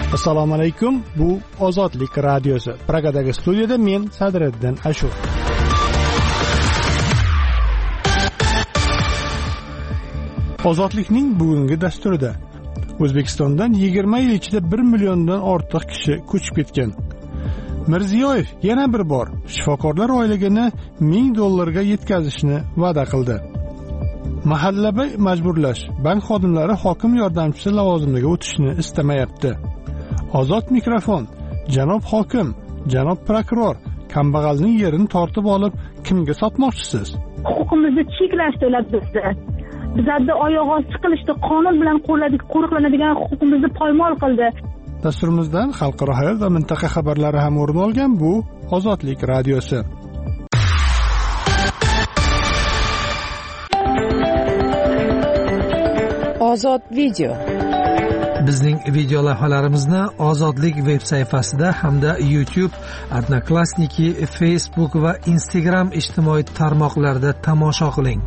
Assalomu alaykum. Bu Ozodlik radiosi. Pragadagi studiyada men Sadriddin Ashur. Ozodlikning bugungi dasturida O'zbekistondan 20 yil ichida 1 milliondan ortiq kishi ko'chib ketgan. Mirziyoyev yana bir bor shifokorlar oyligini $1000 yetkazishni va'da qildi. Mahallaga majburlash, bank xodimlari hokim yordamchisi lavozimiga o'tishni istamayapti. Ozod mikrofon. Janob hokim, janob prokuror, kambag'alning yerini tortib olib kimga sotmoqchisiz? Huquqimizni cheklashdilar bizda. Bizda oyoq osti qilishdi, qonun bilan qo'riqlanadigan huquqimizni poymol qildi. Dasturimizdan xalqaro hayot va mintaqa xabarlari ham o'rin olgan. Bu Ozodlik radiosi. Ozod video. Bizning video lavhalarimizni Ozodlik veb sayfasida hamda YouTube, Odnoklassniki, Facebook va Instagram ijtimoiy tarmoqlarida tomosha qiling.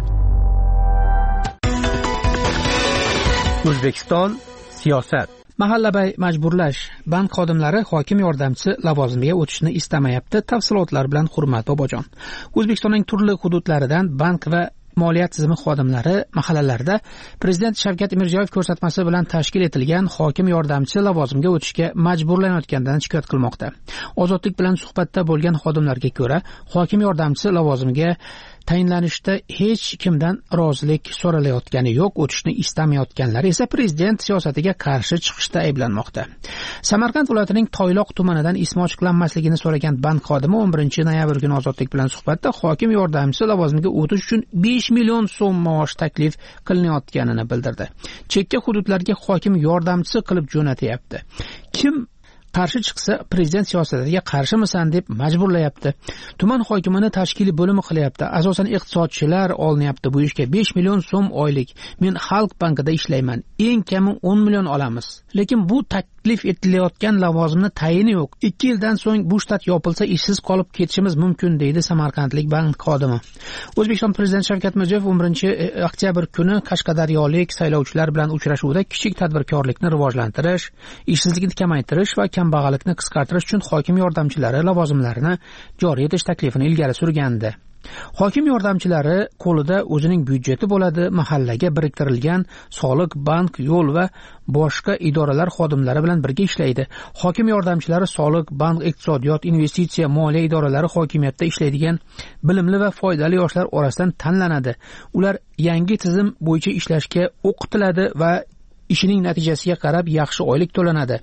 O'zbekiston siyosat. Mahallabay majburlash, bank xodimlari hokim yordamchisi lavozimiga o'tishni istamayapti. Tafsilotlar bilan Hurmat Bobojon. O'zbekistonning turli hududlaridan bank va moliya tizimi xodimlari mahallalarda Prezident Shavkat Mirziyoyev ko'rsatmasi bilan tashkil etilgan hokim yordamchisi lavozimiga o'tishga majburlanayotganidan shikoyat qilmoqda. Ozodlik bilan suhbatda bo'lgan xodimlarga ko'ra, hokim yordamchisi lavozimiga tayinlanishda hech kimdan rozilik so'ralayotgani yo'q, o'tishni istamayotganlar esa prezident siyosatiga qarshi chiqishda ayblanmoqda. Samarqand viloyatining Toyloq tumanidan ismi ochiqlanmasligini so'ragan bank xodimi 11 noyabr kuni Ozodlik bilan suhbatda hokim yordamchisi lavozimiga o'tish uchun 5 million so'm maosh taklif qilinayotganini bildirdi. Chekka hududlarga hokim yordamchisi qilib jo'natyapti. Kim qarshi chiqsa prezident siyosatiga qarshimisan deb majburlayapti. Tuman hokimini tashkiliy bo'limi qilyapti. Asosan iqtisodchilar olinyapti bu ishga. 5 million so'm oylik. Men Xalq bankida ishlayman. Eng kami 10 million olamiz. Lekin bu taklif etilayotgan lavozimni tayini yo'q. 2 yildan so'ng bu shtat yopilsa ishsiz qolib ketishimiz mumkin deydi Samarqandlik bank xodimi. O'zbekiston prezidenti Shavkat Mirziyoyev 11 oktyabr kuni Qashqadaryolik saylovchilar bilan uchrashuvda kichik tadbirkorlikni rivojlantirish, ishsizlikni kamaytirish va kambag'allikni qisqartirish uchun hokim yordamchilari lavozimlarini joriy etish taklifini ilgari surgandi. Hokim yordamchilari qo'lida o'zining byudjeti bo'ladi, mahallaga biriktirilgan soliq, bank, yo'l va boshqa idoralar xodimlari bilan birga ishlaydi. Hokim yordamchilari soliq, bank, iqtisodiyot, investitsiya, moliya idoralari hokimiyatda ishlaydigan bilimli va foydali yoshlar orasidan tanlanadi. Ular yangi tizim bo'yicha ishlashga o'qitiladi va ishining natijasiga qarab yaxshi oylik to'lanadi.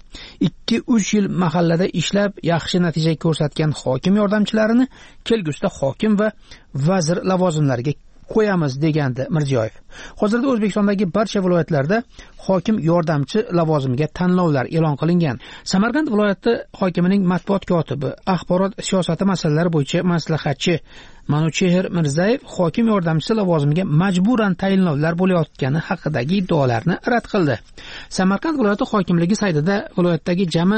2-3 yil mahallada ishlab yaxshi natija ko'rsatgan hokim yordamchilarini kelgusida hokim va vazir lavozimlariga qo'yamiz degandi Mirziyoyev. Hozirda O'zbekistondagi barcha viloyatlarda hokim yordamchi lavozimiga tanlovlar e'lon qilingan. Samarqand viloyati hokimining matbuot kotibi, axborot siyosati masalalari bo'yicha maslahatchi Manuchehr Mirzayev hokim yordamchisi lavozimiga majburan tayinlovlar bo'layotgani haqidagi iddaolarni rad qildi. Samarqand viloyati hokimligi saytida viloyatdagi jami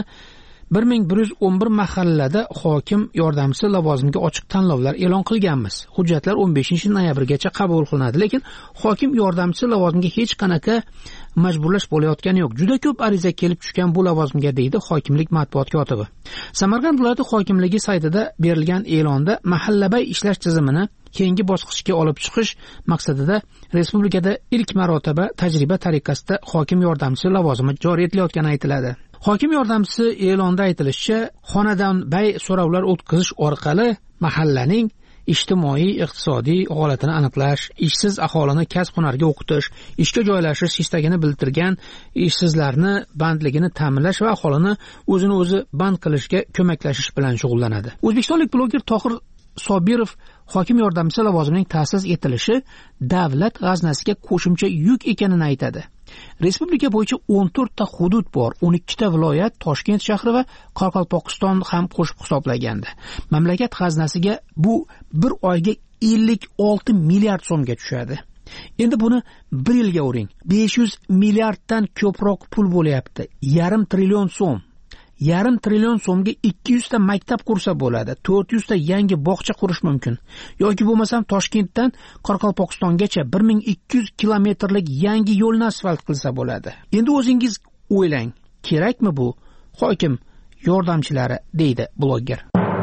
1111 mahallada hokim yordamchisi lavozimiga ochiq tanlovlar e'lon qilganmiz. Hujjatlar 15 noyabrgacha qabul qilinadi, lekin hokim yordamchisi lavozimiga hech qanaqa majburlash bo'layotgani yo'q. Juda ko'p ariza kelib tushgan bu lavozimga deydi hokimlik matbuot kotibi. Samarqand viloyati hokimligi saytida berilgan e'londa mahallabay ishlash tizimini keyingi bosqichga olib chiqish maqsadida respublikada ilk marotaba tajriba tariqasida hokim yordamchisi lavozimi joriy etilayotgani aytiladi. Hokim yordamchisi e'londa aytilishicha, xonadon bay so'rovlar o'tkazish orqali mahallaning ijtimoiy, iqtisodiy holatini aniqlash, ishsiz aholini kasb-hunarga o'qitish, ishga joylashish istagini bildirgan ishsizlarni bandligini ta'minlash va aholini o'zini o'zi band qilishga ko'maklashish bilan shug'ullanadi. O'zbekistonlik bloger Tohir Sobirov hokim yordamchisi lavozimining ta'sis etilishi davlat g'aznasiga qo'shimcha yuk ekanini aytadi. Respublika bo'yicha 14 ta hudud bor, 12 ta viloyat, Toshkent shahri va Qoraqalpog'iston ham qo'shib hisoblaganda. Mamlakat g'aznasiga bu bir oyga 56 milliard so'mga tushadi. Endi buni 1 yilga o'ring. 500 milliarddan ko'proq pul bo'layapti. 1,5 trillion so'm. 1,5 trillion so'mga 200 ta maktab qursa bo'ladi, 400 ta yangi bog'cha qurish mumkin. Yoki bo'lmasam Toshkentdan Qoraqalpog'istongacha 1200 kilometrlik yangi yo'lni asfalt qilsa bo'ladi. Endi o'zingiz o'ylang, kerakmi bu? hokim yordamchilari, deydi blogger.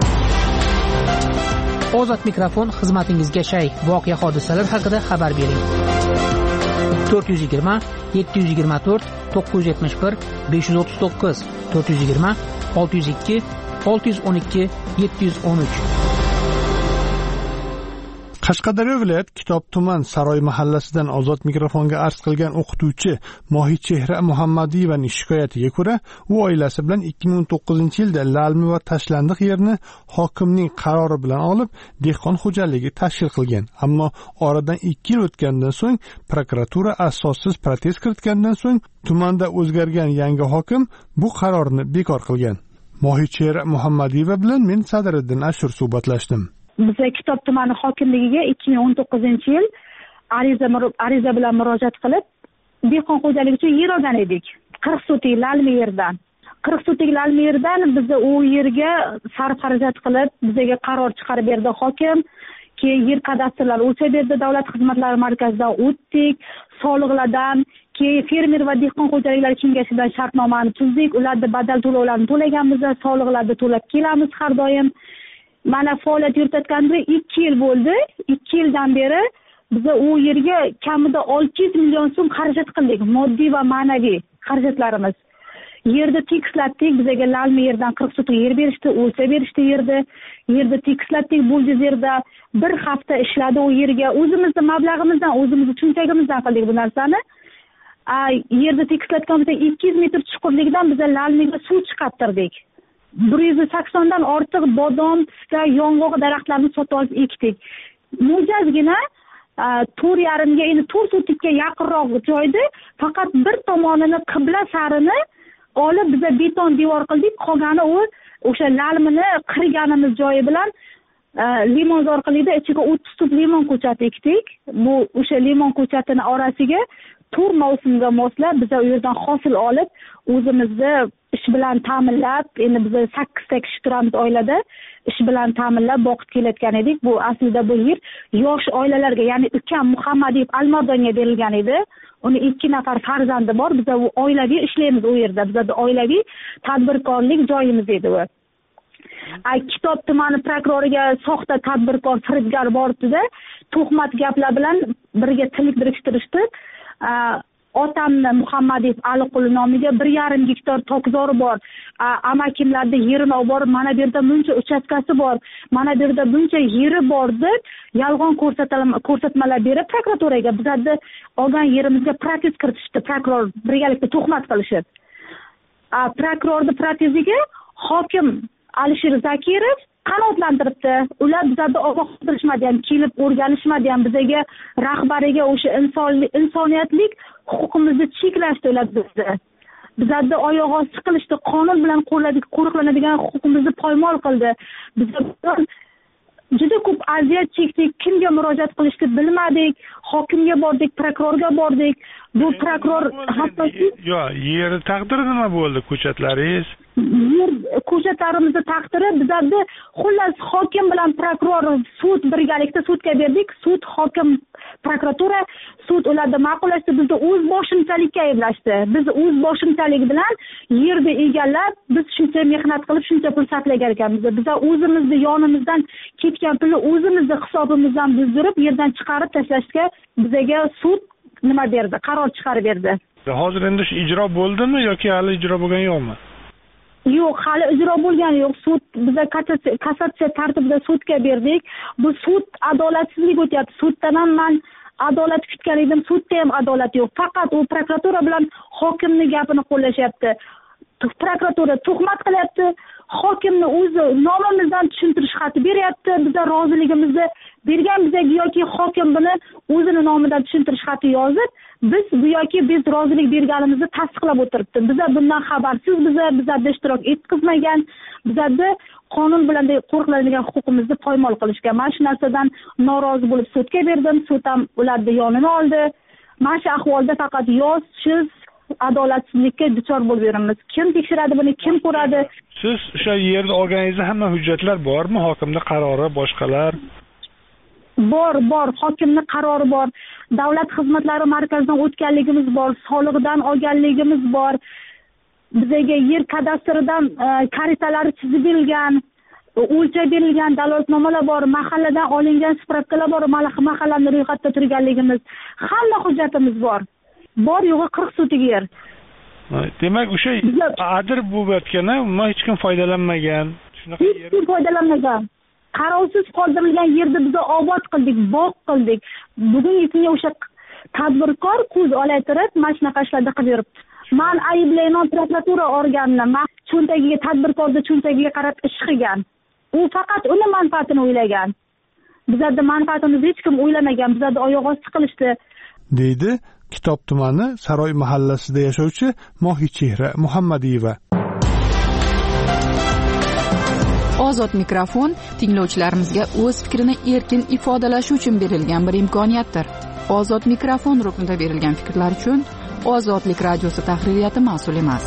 Ozod mikrofon xizmatingizga shay. Voqea hodisalar haqida xabar bering. 420 724 971 539 420 602 612 713. Qashqadaryo viloyat Kitob tuman Saroy mahallasidan Ozod mikrofonga arz qilgan o'qituvchi Mohidchehra Muhammadiyevaning shikoyatiga ko'ra, u oilasi bilan 2019-yilda lalmi va tashlandiq yerni hokimning qarori bilan olib, dehqon xo'jaligi tashkil qilgan. Ammo oradan 2 yil o'tgandan so'ng prokuratura asossiz protest kiritgandan so'ng tumanda o'zgargan yangi hokim bu qarorni bekor qilgan. Mohidchehra Muhammadiyeva bilan men Sadiriddin Ashur suhbatlashdim. Biz Kitob tumani hokimligiga 2019-yil ariza bilan murojaat qilib, dehqon xo'jaligi uchun yer olgan edik. 40 sotik lalmi yerdan. 40 sotik lalmi yerdan biz u yerga sarf xarajat qilib, bizga qaror chiqarib berdi hokim. Keyin yer kadastrlari o'lchab berdi, davlat xizmatlari markazidan o'tdik, soliqlardan, keyin fermer va dehqon xo'jaliklari kengashidan shartnomani tuzdik, ularni badal to'lovlarini to'laganmiz, soliqlarni to'lab kelamiz har doim. Mana faoliyat yuritayotganimizga 2 yil bo'ldi. 2 yildan beri biz u yerga kamida 600 million so'm xarajat qildik, moddiy va ma'naviy xarajatlarimiz. Yerda tekislatdik, bizga lalmi yerdan 40 sotik yer berishdi, o'lchab berishdi yerda tekislatdik, buldozerda bir hafta ishladi u yerga. O'zimizning mablag'imizdan, o'zimizning cho'ntagimizdan qildik bu narsani. Yerda tekislatganimizda 200 metr chuqurlikdan biz lalmiga suv chiqartirdik. 180 dan ortiq bodom, pista, yong'oq daraxtlarini sotib olib ekdik. Mo'jazgina 4,5 ga, endi 4 sotikka yaqinroq joyda faqat bir tomonini qibla sarini olib biz beton devor qildik. Qolgani o'sha lalmini qirganimiz joyi bilan limonzor qildik, ichiga 30 tub limon ko'chati ekdik. Bu o'sha limon ko'chatini orasiga tur mavsumiga moslab biz u yerdan hosil olib, o'zimizni ish bilan ta'minlab, endi biz 8 ta kishi turamiz oilada, ish bilan ta'minlab boqib kelayotgan edik. Bu aslida bu yer yosh oilalarga, ya'ni ukam Muhammadiyev Almardonga berilgan edi. Uni 2 nafar farzandi bor. Biz u oilaviy ishlaymiz u yerda. Bizda oilaviy tadbirkorlik joyimiz edi u. Kitob tumani prokuroriga soxta tadbirkor firibgar bordi-da, tuhmat gaplar bilan birga tilik biriktirishdi. Otamni Muhammadiyev Aliqul nomiga 1,5 gektar tokzori bor. Amakimlarda yerini olib borib, mana bu yerda buncha uchastkasi bor, mana bu yerda buncha yeri bor deb yolg'on ko'rsatmalar berib prokuraturaga bizda olgan yerimizga protest kiritishdi. Prokuror birgalikda tuhmat qilishib. Prokurorning proteziga hokim Alisher Zakirov qanoatlantiribdi. Ular bizda ogohlantirishmadi ham, kelib o'rganishmadi ham, bizga rahbariga o'sha insoniyatlik huquqimizni cheklashdi ular bizda. Bizda oyoq osti qilishdi, qonun bilan qo'riqlanadigan huquqimizni poymol qildi. Biz juda ko'p aziyat chekdik, kimga murojaat qilishni bilmadik, hokimga bordik, prokurorga bordik. Bu prokuror hattoki yer taqdiri nima bo'ldi, ko'chatlaringiz? Ko'chatlarimizni taqdiri bizda xullas hokim bilan prokuror sud birgalikda sudga berdik. Sud, hokim, prokuratura, sud ularni ma'qullashdi. Bizni o'z boshimchalikka ayblashdi. Biz o'z boshimchalik bilan yerni egallab, biz shuncha mehnat qilib, shuncha pul sarflagan ekanmiz. Biz o'zimizni yonimizdan ketgan pulni o'zimizni hisobimizdan buzdirib, yerdan chiqarib tashlashga bizga sud nima berdi? Qaror chiqarib berdi. Hozir endi shu ijro bo'ldimi yoki hali ijro bo'lgan yo'qmi? Yo'q, hali ijro bo'lgani yo'q. Sud biza kassatsiya tartibida sudga berdik. Bu sud adolatsizlik o'tyapti. Suddan ham men adolat kutgan edim, sudda ham adolat yo'q. Faqat u prokuratura bilan hokimning gapini qo'llashyapti. Prokuratura tuhmat qilyapti. Hokimni o'zi nomimizdan tushuntirish xati beryapti. Bizlar roziligimizni bergan, bizga yoki hokim buni o'zini nomidan tushuntirish xati yozib, biz bu yoki biz rozilik berganimizni tasdiqlab o'tiribdi. Bizlar bundan xabarsiz, bizlarda ishtirok etqizmagan, bizlarda qonun bilan qo'riqlanadigan huquqimizni poymol qilishgan. Mana shu narsadan norozi bo'lib sudga berdim. Sud ham ularni yonini oldi. Mana shu ahvolda faqat siz adolatsizlikka duchor bo'lib yuramiz. Kim tekshiradi buni, kim ko'radi? Siz o'sha yerda olganingizda hamma hujjatlar bormi? Hokimning qarori, boshqalar? Bor, hokimning qarori bor. Davlat xizmatlari markazidan o'tganligimiz bor, soliqdan olganligimiz bor. bizga yer kadastridan xaritalari chizib berilgan, o'lchab berilgan dalolatnomalar bor, mahalladan olingan spravkalar bor, mahallani ro'yxatda turganligimiz, hamma hujjatimiz bor. Bor yo'g'i 40 sotik yer. Demak, o'sha adir bo'layotgani, undan hech kim foydalanmagan. Shunaqa yer. Hech kim foydalanmagan. Qarovsiz qoldirilgan yerda biz obod qildik, bog' qildik. Bugungi kunga o'sha tadbirkor ko'z olaytirib, mana shunaqa ishlarda qilib yuribdi. Men ayblayman prokuratura organini, men cho'ntagiga tadbirkorni cho'ntagiga qarab ish qilgan. U faqat uni manfaatini o'ylagan. Bizlarda manfaatimizni hech kim o'ylamagan, bizlarda oyoq osti qilishdi. Deydi Kitob tumani Saroy mahallasida yashovchi Mohichehra Muhammadiyeva. Ozod mikrofon tinglovchilarimizga o'z fikrini erkin ifodalash uchun berilgan bir imkoniyatdir. Ozod mikrofon ruknida berilgan fikrlar uchun Ozodlik radiosi tahririyati mas'ul emas.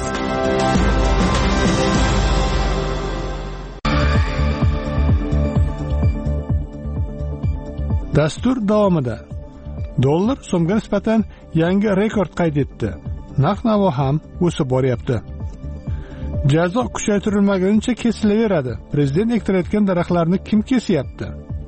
Dastur davomida dollar so'mga nisbatan yangi rekord qayd etdi. Narx-navo ham o'sib boryapti. Jazo kuchaytirilmaguncha kesilaveradi. Prezident ektirayotgan daraxtlarni kim kesyapti?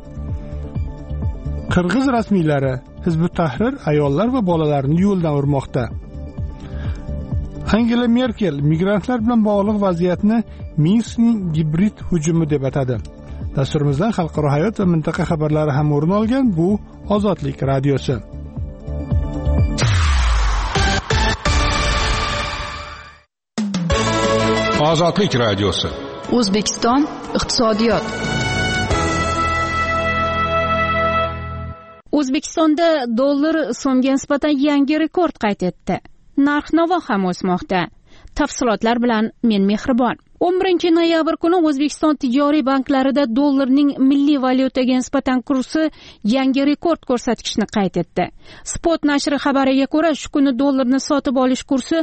Qirg'iz rasmiylari Hizb ut-Tahrir ayollar va bolalarni yo'ldan urmoqda. Angela Merkel migrantlar bilan bog'liq vaziyatni Minskning gibrid hujumi deb atadi. Dasturimizdan xalqaro hayot va mintaqa xabarlari ham o'rin olgan bu Ozodlik radiosi. Ozodlik radiosi. O'zbekiston iqtisodiyot. O'zbekistonda dollar so'mga nisbatan yangi rekord qayd etdi. Narx-navo ham o'smoqda. Tafsilotlar bilan men Mehribon. 11 noyabr kuni O'zbekiston tijoriy banklarida dollarning milliy valyutaga nisbatan kursi yangi rekord ko'rsatkichni qayd etdi. Spot nashri xabariga ko'ra, shu kuni dollarni sotib olish kursi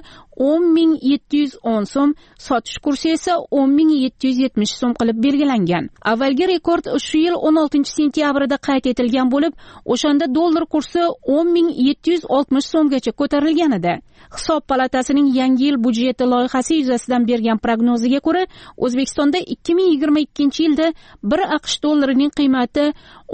10.710 so'm, sotish kursi esa 10.770 so'm qilib belgilangan. Avvalgi rekord shu yil 16 sentyabrda qayd etilgan bo'lib, o'shanda dollar kursi 10.760 so'mgacha ko'tarilgan edi. Hisob palatasining yangi yil budjeti loyihasi yuzasidan bergan prognoziga ko'ra, O'zbekistonda 2022-yilda 1 AQSh dollarining qiymati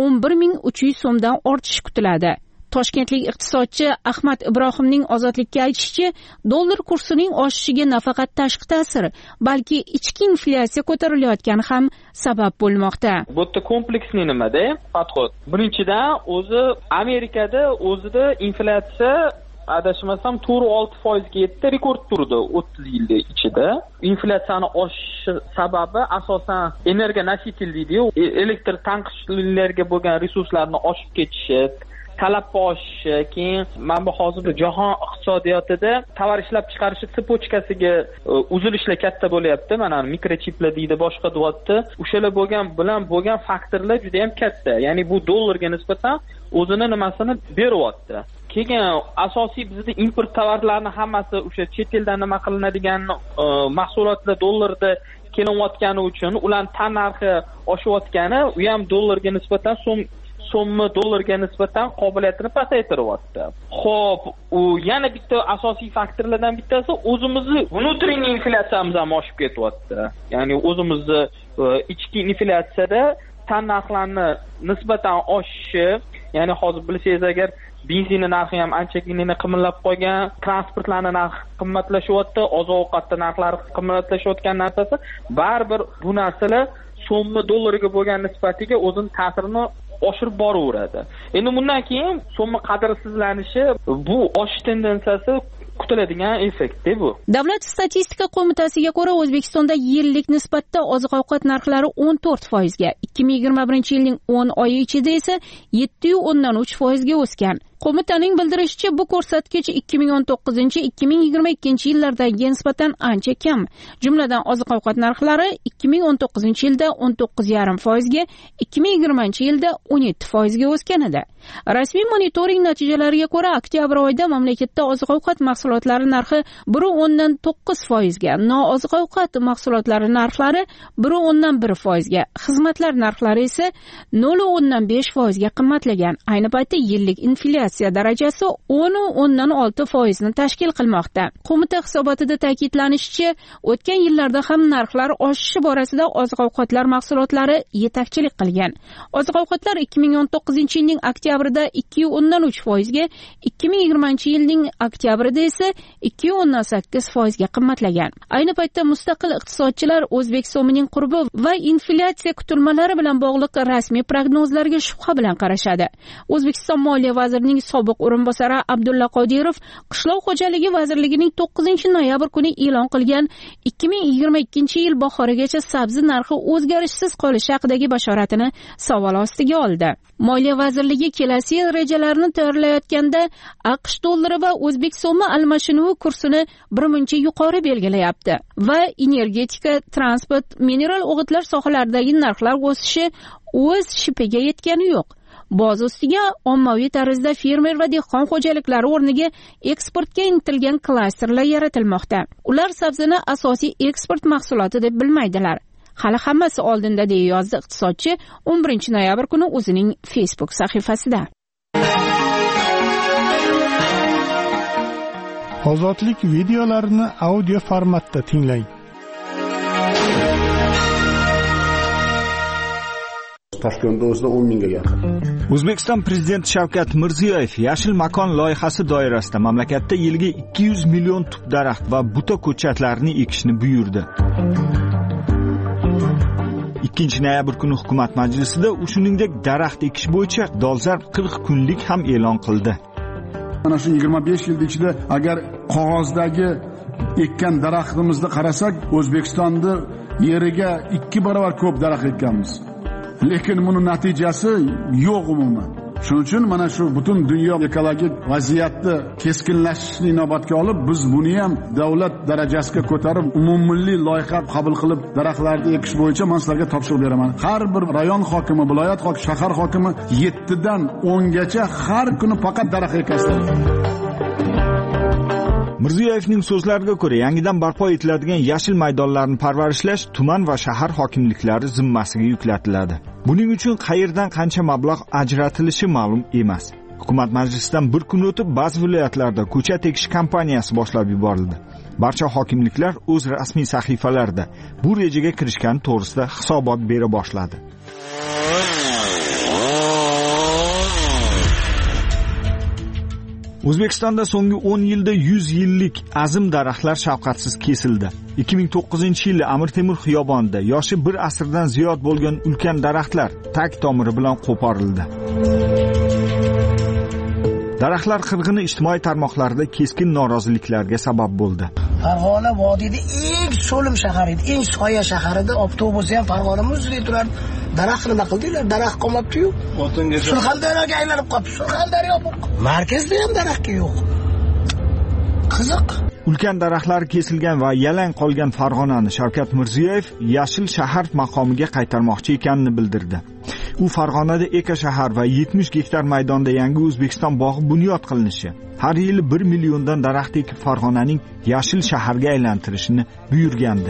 11.300 so'mdan ortishi kutiladi. Toshkentlik iqtisodchi Ahmad Ibrohimning Ozodlikka aytishicha, dollar kursining oshishiga nafaqat tashqi ta'sir, balki ichki inflyatsiya ko'tarilayotgani ham sabab bo'lmoqda. Bu yerda kompleksli nimada podxod. Birinchidan, o'zi Amerikada o'zida inflyatsiya adashmasam 4-6% ga yetdi, rekord turdi 30 yil ichida. Inflyatsiyani oshishi sababi asosan energonosитель deydi, elektr tanqishlarga bo'lgan resurslarni oshib ketishi, talab oshishi, keyin mana bu hozirda jahon iqtisodiyotida tovar ishlab chiqarish sippochkasiga uzilishlar katta bo'lyapti. Mana mikrochiplar deydi, boshqa deyapti. O'shalar bo'lgan faktorlar juda ham katta. Ya'ni bu dollarga nisbatan o'zini nimasini beryapti. Keyin asosiy bizda import tovarlarning hammasi o'sha chet eldan nima qilinadigan mahsulotlar dollarda kelayotgani uchun ularning tan narxi oshayotgani, u ham dollarga nisbatan so'mni dollarga nisbatan qobiliyatini pasaytiryapti. Xo'p, u yana bitta asosiy faktorlardan bittasi o'zimizni внутренний inflyatsiyamiz ham oshib ketyapti. Ya'ni o'zimizni ichki inflyatsiyada tan narxlarni nisbatan oshishi, ya'ni hozir bilsangiz agar benzinning narxi ham anchagina qimmatlab qolgan, transportlarning narxi qimmatlashyapti, oziq-ovqatning narxlari qimmatlashayotgan narsasi, baribir bu narsalar so'mni dollarga bo'lgan nisbatiga o'zining ta'sirini oshirib boraveradi. Endi bundan keyin so'mni qadrsizlanishi, bu oshish tendensiyasi kutiladigan effekt bu. Davlat statistika qo'mitasiga ko'ra, O'zbekistonda yillik nisbatda oziq-ovqat narxlari 14% ga, 2021-yilning 10 oyi ichida esa 7.3% ga o'sgan. Qo'mitaning bildirishicha, bu ko'rsatkich 2019-2022 nisbatan ancha kam. Jumladan oziq-ovqat narxlari 2019-yilda 19.5% ga, 2020-yilda 17% ga o'sgan edi. Rasmiy monitoring natijalariga ko'ra, oktyabr oyida mamlakatda oziq-ovqat mahsulotlari narxi 1.9% ga, nooziq-ovqat mahsulotlari narxlari 1.1% ga, xizmatlar narxlari esa 0.5% ga qimmatlagan. Ayni paytda yillik inflyatsiya inflyatsiya darajasi 10,6% ni tashkil qilmoqda. Qo'mita hisobotida ta'kidlanishicha, o'tgan yillarda ham narxlar oshishi borasida oziq-ovqatlar mahsulotlari yetakchilik qilgan. Oziq-ovqatlar 2019-yilning oktyabrida 2,3% ga, 2020-yilning oktyabrida esa 2,8% ga qimmatlagan. Ayni paytda mustaqil iqtisodchilar O'zbekistonning qurbi va inflyatsiya kutilmalari bilan bog'liq rasmiy prognozlarga shubha bilan qarashadi. O'zbekiston Moliya vazirining sobiq o'rinbosari Abdulla Qodirov Qishloq xo'jaligi vazirligining 9-noyabr kuni e'lon qilgan 2022-yil bahorigacha sabzi narxi o'zgarishsiz qolishi haqidagi bashoratini savol ostiga oldi. Moliya vazirligi kelasi yil rejalarini tayyorlayotganda AQSh dollari va O'zbek so'mi almashinuvi kursini birmuncha yuqori belgilayapti va energetika, transport, mineral o'g'itlar sohalaridagi narxlar o'sishi o'z shipiga yetgani yo'q. Boz ustiga ommaviy tarzda fermer va dehqon xo'jaliklari o'rniga eksportga intilgan klasterlar yaratilmoqda. Ular sabzini asosiy eksport mahsuloti deb bilmaydilar. Hali hammasi oldinda, deya yozdi iqtisodchi 11-noyabr kuni o'zining Facebook sahifasida. Ozodlik videolarini audio formatda tinglang. Toshkentda o'zida 10 mingga yaqin. O'zbekiston prezidenti Shavkat Mirziyoyev Yashil makon loyihasi doirasida mamlakatda yiliga 200 million tup daraxt va buta ko'chatlarni ekishni buyurdi. 2-noyabr kuni hukumat majlisida shuningdek daraxt ekish bo'yicha dolzarb 40 kunlik ham e'lon qildi. Mana shu 25 yil ichida agar qog'ozdagi ekkan daraxtimizni qarasak, O'zbekistonda yeriga 2 barobar ko'p daraxt ekkanmiz. Lekin buni natijasi yo'q umuman. Shuning uchun mana shu butun dunyo ekologik vaziyatni keskinlashishni inobatga olib, biz buni ham davlat darajasiga ko'tarib, umummilliy loyiha qabul qilib, daraxtlarni ekish bo'yicha men sizlarga topshiriq beraman. Har bir rayon hokimi, viloyat hokimi, shahar hokimi 7 dan 10 gacha har kuni faqat daraxt ekasizlar. Mirziyoyevning so'zlariga ko'ra, yangidan barpo etiladigan yashil maydonlarni parvarishlash tuman va shahar hokimliklari zimmasiga yuklatiladi. Buning uchun qayerdan qancha mablag' ajratilishi ma'lum emas. Hukumat majlisidan bir kun o'tib, ba'zi viloyatlarda ko'chat ekish kampaniyasi boshlab yuborildi. Barcha hokimliklar o'z rasmiy sahifalarida bu rejaga kirishgani to'g'risida hisobot bera boshladi. O'zbekistonda so'nggi 10 yilda 100 yillik azim daraxtlar shafqatsiz kesildi. 2009-yilda Amir Temur xiyobonida yoshi bir asrdan ziyod bo'lgan ulkan daraxtlar tag tomiri bilan qo'porildi. Daraxtlar qirg'ini ijtimoiy tarmoqlarda keskin noroziliklarga sabab bo'ldi. Farg'ona vodiyda eng so'lim shahar edi, eng soya shahar edi. Avtobusi ham Farg'ona muzli turardi. Daraxt nima qildinglar? Daraxt qolmabdi-yu. Surxondaryoga aylanib qoldi. Surxondaryo markazda ham daraxt yo'q. Qiziq. Ulkan daraxtlar kesilgan va yalang qolgan Farg'onani Shavkat Mirziyoyev yashil shahar maqomiga qaytarmoqchi ekanini bildirdi. U Farg'onada eko shahar va 70 gektar maydonda yangi O'zbekiston bog'i bunyod qilinishi, har yili 1 milliondan daraxt ekib Farg'onaning yashil shaharga aylantirishini buyurgandi.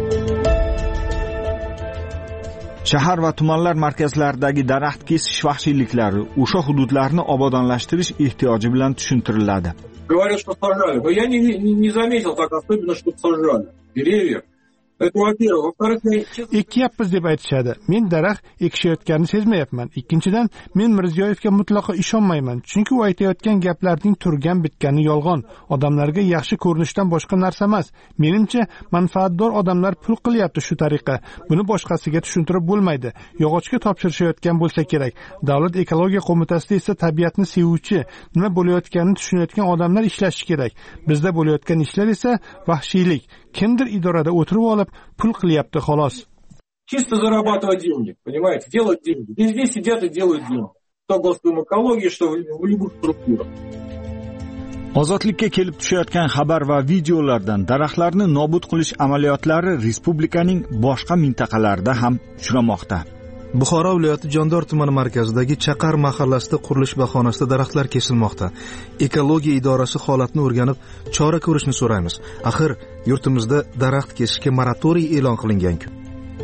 Shahar va tumanlar markazlaridagi daraxt kesish vahshiyliklari o'sha hududlarni obodonlashtirish ehtiyoji bilan tushuntiriladi. Говорят, что сажали. Но я не заметил так особенно, что сажали деревья. Это во-первых. Во-вторых, ekyapmiz deb aytishadi. Men daraxt ekishayotganini sezmayapman. Ikkinchidan, men Mirziyoyevga mutlaqo ishonmayman. Chunki u aytayotgan gaplarning turgan bitgani yolg'on. Odamlarga yaxshi ko'rinishdan boshqa narsa emas. Menimcha, manfaatdor odamlar pul qilyapti shu tariqa. Buni boshqasiga tushuntirib bo'lmaydi. Yog'ochga topshirishayotgan bo'lsa kerak. Davlat ekologiya qo'mitasida esa tabiatni sevuvchi, nima bo'layotganini tushunayotgan odamlar ishlashi kerak. Bizda bo'layotgan ishlar esa vahshiylik. Kimdir idorada o'tirib olib pul qilyapti xolos. Чисто зарабатывать деньги, понимаете, делать деньги. Везде сидят и делают деньги. Что в Госдуме экологии, что в любых структурах. Ozodlikka kelib tushayotgan xabar va videolardan daraxtlarni nobud qilish amaliyotlari respublikaning boshqa mintaqalarida ham uchramoqda. Buxoro viloyati Jondor tumani markazidagi Chaqar mahallasida qurilish bahonasida daraxtlar kesilmoqda. Ekologiya idorasi holatni o'rganib, chora ko'rishni so'raymiz. Axir yurtimizda daraxt kesishga moratoriy e'lon qilingan-ku.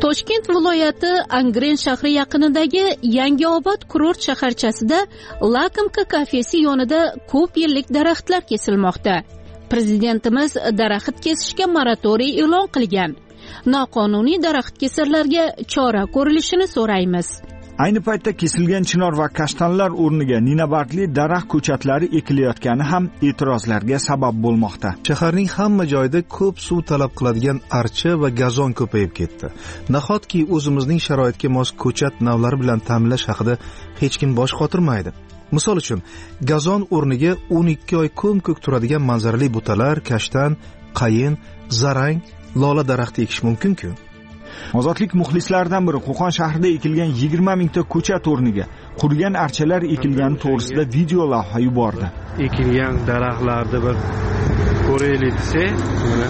Toshkent viloyati Angren shahri yaqinidagi Yangiobod kurort shaharchasida Lakomka kafesi yonida ko'p yillik daraxtlar kesilmoqda. Prezidentimiz daraxt kesishga moratoriy e'lon qilgan. Noqonuniy daraxt kesarlarga chora ko'rilishini so'raymiz. Ayni paytda kesilgan chinor va kashtanlar o'rniga ninabargli daraxt ko'chatlari ekilayotgani ham e'tirozlarga sabab bo'lmoqda. Shaharning hamma joyida ko'p suv talab qiladigan archa va gazon ko'payib ketdi. Nahotki o'zimizning sharoitga mos ko'chat navlari bilan ta'minlash haqida hech kim bosh qotirmaydi. Misol uchun, gazon o'rniga 12 oy ko'm-ko'k turadigan manzarali butalar, kashtan, qayin, zarang, lola daraxti ekish mumkin-ku. Ozodlik muxlislaridan biri Qo'qon shahrida ekilgan 20 mingta ko'chat o'rniga qurgan archalar ekilgani to'g'risida video lavha yubordi. Ekilgan daraxtlarni bir ko'raylik desa, mana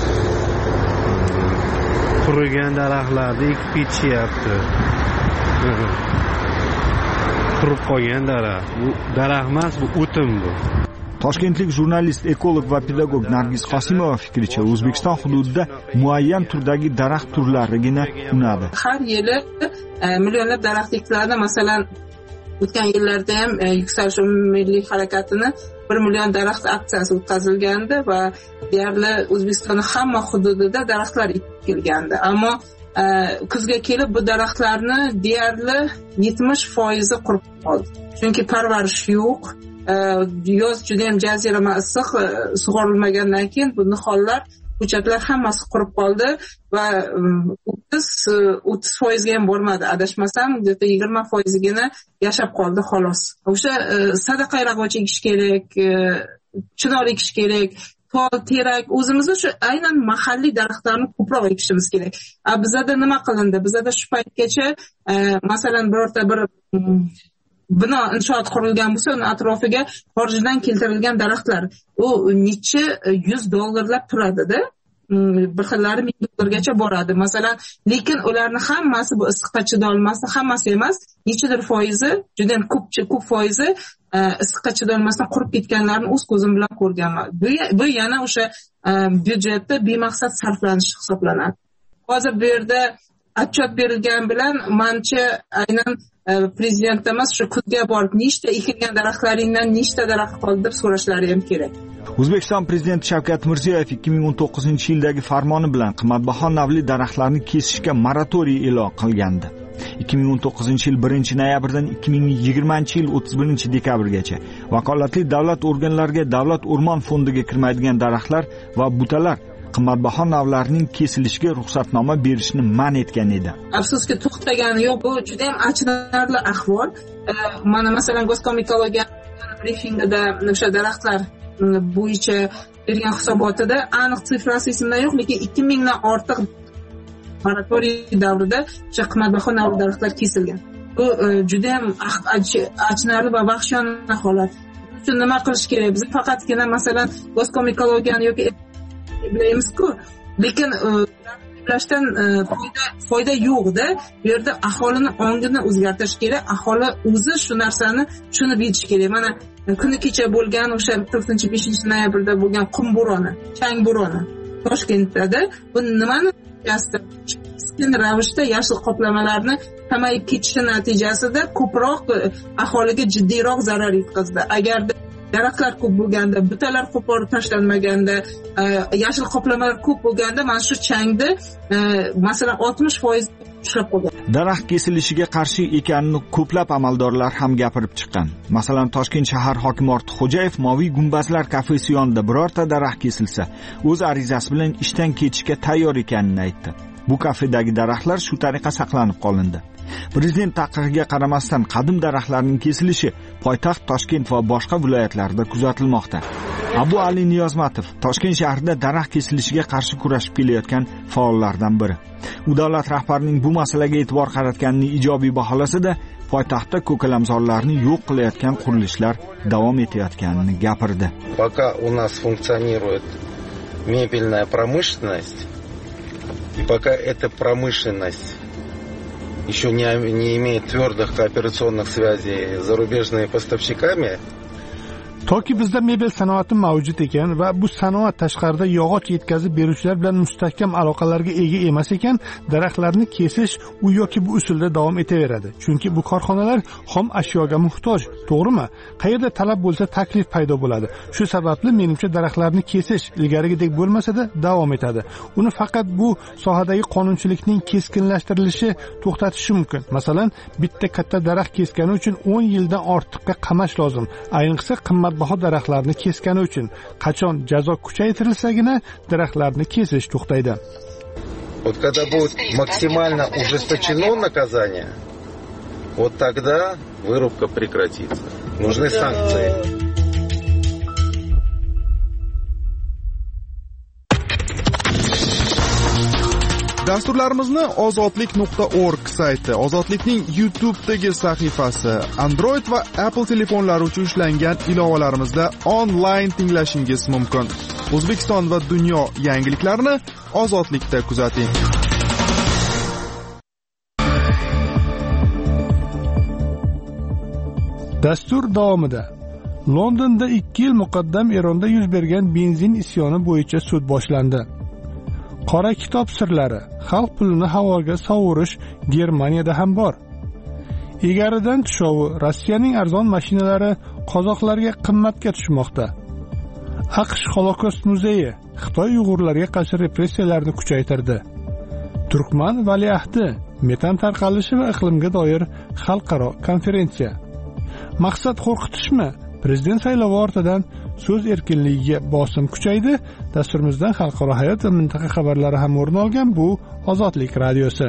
qurigan daraxtlarni ekib ketishyapti. Qurib qolgan daraxt. Bu daraxt emas, bu o'tin bu. Toshkentlik jurnalist, ekolog va pedagog Nargiz Qosimova fikricha, O'zbekiston hududida muayyan turdagi daraxt turlarigina unadi. Har yili millionlab daraxt ekiladi. Masalan, o'tgan yillarda ham yuksalish milliy harakatini 1 million daraxt aksiyasi o'tkazilgandi va deyarli O'zbekistonning hamma hududida daraxtlar ekilgandi. Ammo kuzga kelib bu daraxtlarni deyarli 70% qurib qoldi. Chunki parvarish yo'q. Yoz juda ham jazirama issiq, sug'orilmagandan keyin bu nihollar, ko'chatlar hammasi qurib qoldi va 30% ga ham bormadi. Adashmasam, 20% gina yashab qoldi xolos. O'sha sadaqa rag'och ekish kerak, chinor ekish kerak, tol, terak, o'zimizda shu aynan mahalliy daraxtlarni ko'proq ekishimiz kerak. Bizada nima qilindi? Bizada shu paytgacha masalan birorta bir bino inshoot qurilgan bo'lsa, uni atrofiga xorijdan keltirilgan daraxtlar u necha $100 turadi-da. Bir xillari $1000 boradi. Masalan, lekin ularni hammasi bu issiqqa chidolmasdan, hammasi emas, nechadir foizi, juda ham ko'p foizi issiqqa chidolmasdan qurib ketganlarni o'z ko'zim bilan ko'rganman. Bu yana o'sha byudjetda bemaqsad sarflanish hisoblanadi. Hozir bu yerda отчет berilgan bilan mancha aynan prezidentimiz shu kuzga borib nechta ekilgan daraxtlaringdan nechta daraxt qoldi deb so'rashlari ham kerak. O'zbekiston prezidenti Shavkat Mirziyoyev 2019-yildagi farmoni bilan qimmatbaho navli daraxtlarni kesishga moratoriy e'lon qilgandi. 2019-yil 1-noyabrdan 2020-yil 31-dekabrgacha vakolatli davlat organlariga davlat o'rmon fondiga kirmaydigan daraxtlar va butalar qimmatbaho navlarning kesilishiga ruxsatnoma berishni man etgan edi. Afsuski to'xtagani yo'q. Bu juda ham achinarli ahvol. Mana masalan Goskomikologия brifingida o'sha daraxtlar bo'yicha bergan hisobotida aniq sifrasi esimda yo'q, lekin 2000 dan ortiq moratoriy davrida o'sha qimmatbaho navli daraxtlar kesilgan. Bu juda ham achinarli va vahshiyona holat. Shu nima qilish kerak? Biz faqatgina masalan Goskomikologiyani yoki bilamizku, lekin ulardan foyda yo'q-da. Bu yerda aholini ongini o'zgartirish kerak. Aholi o'zi shu narsani tushunib yetish kerak. Mana kuni kecha bo'lgan o'sha 4-5-noyabrda bo'lgan qum bo'roni, chang bo'roni Toshkentda bu nimani keskin ravishda yashil qoplamalarni kamayib ketishi natijasida ko'proq aholiga jiddiyroq zarar yetkazdi. Agarda daraxtlar ko'p bo'lganda, butalar qo'porib tashlanmaganda, yashil qoplamalar ko'p bo'lganda, mana shu changni masalan 60% ushlab qolgan. Daraxt kesilishiga qarshi ekanini ko'plab amaldorlar ham gapirib chiqqan. Masalan, Toshkent shahar hokimi Ortiqxo'jayev Moviy gumbazlar kafesi yonida birorta daraxt kesilsa, o'z arizasi bilan ishdan ketishga tayyor ekanini aytdi. Bu kafedagi daraxtlar shu tariqa saqlanib qolindi. Prezident taqiqiga qaramasdan qadim daraxtlarning kesilishi poytaxt Toshkent va boshqa viloyatlarda kuzatilmoqda. Abu Ali Niyozmatov Toshkent shahrida daraxt kesilishiga qarshi kurashib kelayotgan faollardan biri. U davlat rahbarining bu masalaga e'tibor qaratganini ijobiy baholasa-da, poytaxtda ko'kalamzorlarni yo'q qilayotgan qurilishlar davom etayotganini gapirdi. Пока у нас функционирует мебельная промышленность, и пока эта промышленность еще не имеет твердых кооперационных связей с зарубежными поставщиками. toki bizda mebel sanoati mavjud ekan va bu sanoat tashqarida yog'och yetkazib beruvchilar bilan mustahkam aloqalarga ega emas ekan, daraxtlarni kesish u yoki bu usulda davom etaveradi. Chunki bu korxonalar xom ashyoga muhtoj, to'g'rimi? Qayerda talab bo'lsa taklif paydo bo'ladi. Shu sababli menimcha daraxtlarni kesish ilgarigidek bo'lmasa-da davom etadi. Uni faqat bu sohadagi qonunchilikning keskinlashtirilishi to'xtatishi mumkin. Masalan, bitta katta daraxt keskani uchun 10 yildan ortiqqa qamash lozim. Ayniqsa qimmatbaho daraxtlarni keskani uchun. Qachon jazo kuchaytirilsagina daraxtlarni kesish to'xtaydi. Вот когда будет максимально ужесточено наказание, вот тогда вырубка прекратится. Нужны санкции. Dasturlarimizni ozodlik.org sayti, Ozodlikning YouTube'dagi sahifasi, Android va Apple telefonlari uchun ishlangan ilovalarimizda onlayn tinglashingiz mumkin. O'zbekiston va dunyo yangiliklarini Ozodlikda kuzating. Dastur davomida Londonda 2 yil muqaddam Eronda yuz bergan benzin isyoni bo'yicha sud boshlandi. Qora kitob sirlari, xalq pulini havoga sovurish Germaniyada ham bor. Egaridan tushovi, Rossiyaning arzon mashinalari qozoqlarga qimmatga tushmoqda. AQSh Holokost muzeyi Xitoy uyg'urlarga qarshi repressiyalarni kuchaytirdi. Turkman valiahdi, metan tarqalishi va iqlimga doir xalqaro konferensiya. Maqsad qo'rqitishmi? Prezident saylovi ortidan so'z erkinligiga bosim kuchaydi. Dasturimizdan xalqaro hayot va mintaqa xabarlari ham o'rin olgan. Bu Ozodlik radiosi.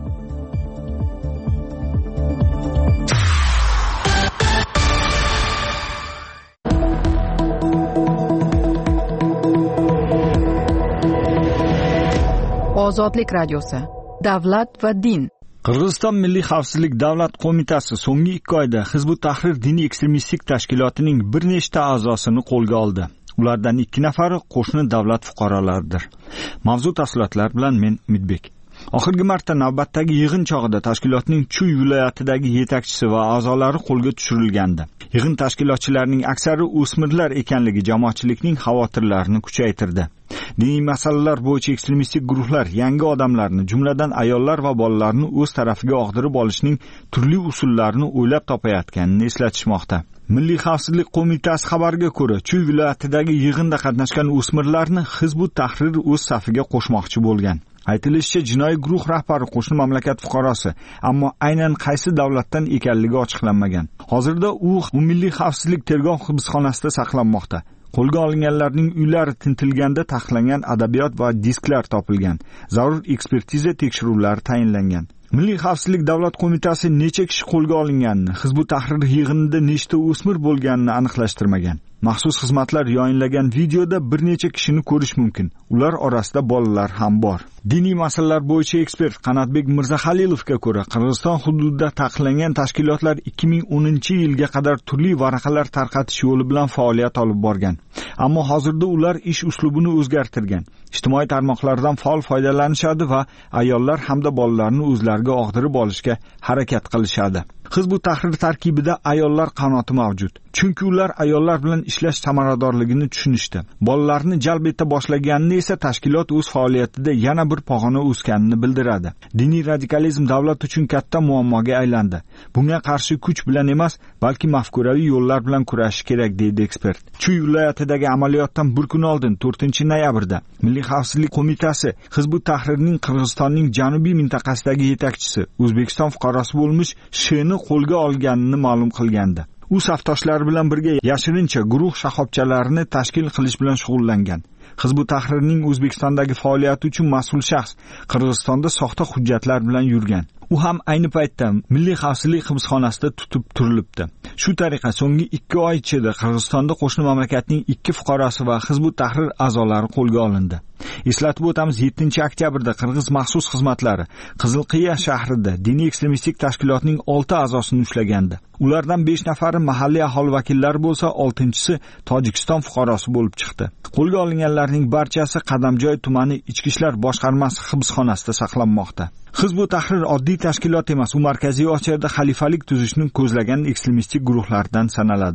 Ozodlik radiosi. Davlat va din. Qirg'iziston Milliy xavfsizlik davlat qo'mitasi so'nggi 2 oyda Hizbut Tahrir diniy ekstremistik tashkilotining bir nechta a'zosini qo'lga oldi. Ulardan 2 nafari qo'shni davlat fuqarolaridir. Mavzu tafsilotlar bilan men Umidbek. Oxirgi marta navbatdagi yig'in chog'ida tashkilotning Chuy viloyatidagi yetakchisi va a'zolari qo'lga tushirilgandi. Yig'in tashkilotchilarining aksari o'smirlar ekanligi jamoatchilikning xavotirlarini kuchaytirdi. Diniy masalalar bo'yicha ekstremistik guruhlar yangi odamlarni, jumladan ayollar va bolalarni o'z tarafiga og'dirib olishning turli usullarini o'ylab topayotganini eslatishmoqda. Milliy xavfsizlik qo'mitasi xabariga ko'ra, Chuy viloyatidagi yig'inda qatnashgan o'smirlarni Hizbut Tahrir o'z safiga qo'shmoqchi bo'lgan. Aytilishicha, jinoiy guruh rahbari qo'shni mamlakat fuqarosi, ammo aynan qaysi davlatdan ekanligi ochiqlanmagan. Hozirda u Milliy xavfsizlik tergov hibsxonasida saqlanmoqda. Qo'lga olinganlarning uylari tintilganda taqiqlangan adabiyot va disklar topilgan. Zarur ekspertiza tekshiruvlari tayinlangan. Milliy xavfsizlik davlat qo'mitasi necha kishi qo'lga olinganini, Hizbut Tahrir yig'inida nechta o'smir bo'lganini aniqlashtirmagan. Maxsus xizmatlar yoyinlagan videoda bir necha kishini ko'rish mumkin. Ular orasida bolalar ham bor. Diniy masalalar bo'yicha ekspert Qanatbek Mirzahalilovga ko'ra, Qirg'iziston hududida taqiqlangan tashkilotlar 2010-yilga qadar turli varaqalar tarqatish yo'li bilan faoliyat olib borgan. Ammo hozirda ular ish uslubini o'zgartirgan. Ijtimoiy tarmoqlardan faol foydalanishadi va ayollar hamda bolalarni o'zlariga og'dirib olishga harakat qilishadi. Hizbut Tahrir tarkibida ayollar qanoti mavjud. Chunki ular ayollar bilan ishlash samaradorligini tushunishdi. Bolalarni jalb eta boshlaganini esa tashkilot o'z faoliyatida yana bir pog'ona o'sganini bildiradi. Diniy radikalizm davlat uchun katta muammoga aylandi. Bunga qarshi kuch bilan emas, balki mafkuraviy yo'llar bilan kurashish kerak, deydi ekspert. Chuy viloyatidagi amaliyotdan bir kun oldin 4-noyabrda Milliy xavfsizlik qo'mitasi Hizbut Tahrirning Qirg'izistonning janubiy mintaqasidagi yetakchisi, O'zbekiston fuqarosi bo'lmish Shni qo'lga olganini ma'lum qilgandi. U safdoshlari bilan birga yashirincha guruh shaxobchalarini tashkil qilish bilan shug'ullangan. Hizbut Tahrirning O'zbekistondagi faoliyati uchun mas'ul shaxs Qirg'izistonda soxta hujjatlar bilan yurgan. U ham ayni paytda Milliy xavfsizlik hibsxonasida tutib turilibdi. Shu tariqa so'nggi 2 oy ichida Qirg'izistonda qo'shni mamlakatning 2 fuqarosi va Hizbut Tahrir a'zolari qo'lga olindi. Eslatib o'tamiz, 7-oktyabrda Qirg'iz maxsus xizmatlari Qizilqiya shahrida diniy ekstremistik tashkilotning 6 a'zosini ushlagandi. Ulardan 5 nafari mahalliy aholi vakillari bo'lsa, 6-chisi Tojikiston fuqarosi bo'lib chiqdi. Qo'lga olinganlarning barchasi Qadamjoy tumani Ichki ishlar boshqarmasi hibsxonasida saqlanmoqda. Hizbut Tahrir oddiy tashkilot emas, u Markaziy Osiyoda xalifalik tuzishni ko'zlagan ekstremistik guruhlardan sanaladi.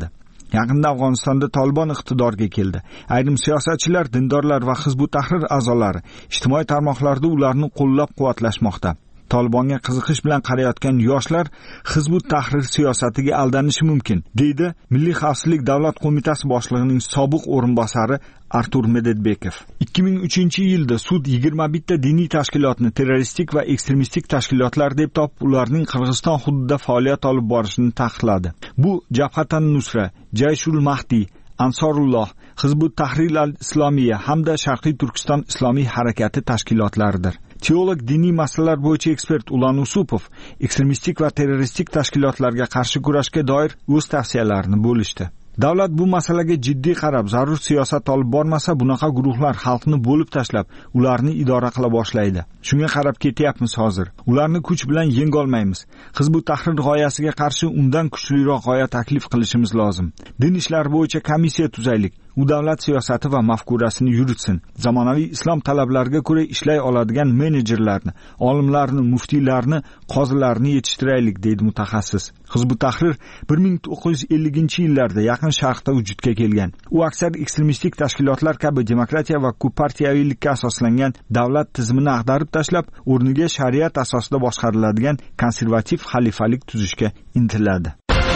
Yaqinda Afg'onistonda Tolibon iqtidorga keldi. Ayrim siyosatchilar, dindorlar va Hizb ut-Tahrir a'zolari ijtimoiy tarmoqlarda ularni qo'llab-quvvatlashmoqda. Tolibonga qiziqish bilan qarayotgan yoshlar Hizb ut-Tahrir siyosatiga aldanishi mumkin, deydi Milliy xavfsizlik davlat qo'mitasi boshlig'ining sobiq o'rinbosari Artur Medvedbekov. 2003-yilda sud 21 ta diniy tashkilotni terroristik va ekstremistik tashkilotlar deb topib, ularning Qirg'iziston hududida faoliyat olib borishini taqiqladi. Bu Jabhatan Nusra, Jayshul Mahdi, Ansorulloh, Hizb ut-Tahrir al-Islomiya hamda Sharqiy Turkiston Islomiy harakati tashkilotlaridir. Teolog diniy masalalar bo'yicha ekspert Ulan Usupov ekstremistik va terroristik tashkilotlarga qarshi kurashga doir o'z tavsiyalarini bo'lishdi. Davlat bu masalaga jiddiy qarab, zarur siyosat olib bormasa, bunaqa guruhlar xalqni bo'lib tashlab, ularni idora qila boshlaydi. Shunga qarab ketyapmiz hozir. Ularni kuch bilan yenga olmaymiz. Hizb ut-Tahrir g'oyasiga qarshi undan kuchliroq g'oya taklif qilishimiz lozim. Din ishlari bo'yicha komissiya tuzaylik. U davlat siyosati va mafkurasini yuritsin. Zamonaviy islom talablariga ko'ra ishlay oladigan menejerlarni, olimlarni, muftiylarni, qozilarni yetishtiraylik, deydi mutaxassis. Hizb ut-Tahrir 1950-yillarda Yaqin Sharqda vujudga kelgan. U aksar ekstremistik tashkilotlar kabi demokratiya va ko'ppartiyavilikka asoslangan davlat tizimini ag'darib tashlab, o'rniga shariat asosida boshqariladigan konservativ xalifalik tuzishga intiladi.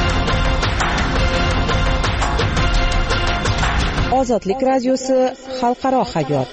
Ozodlik radiosi xalqaro hayot.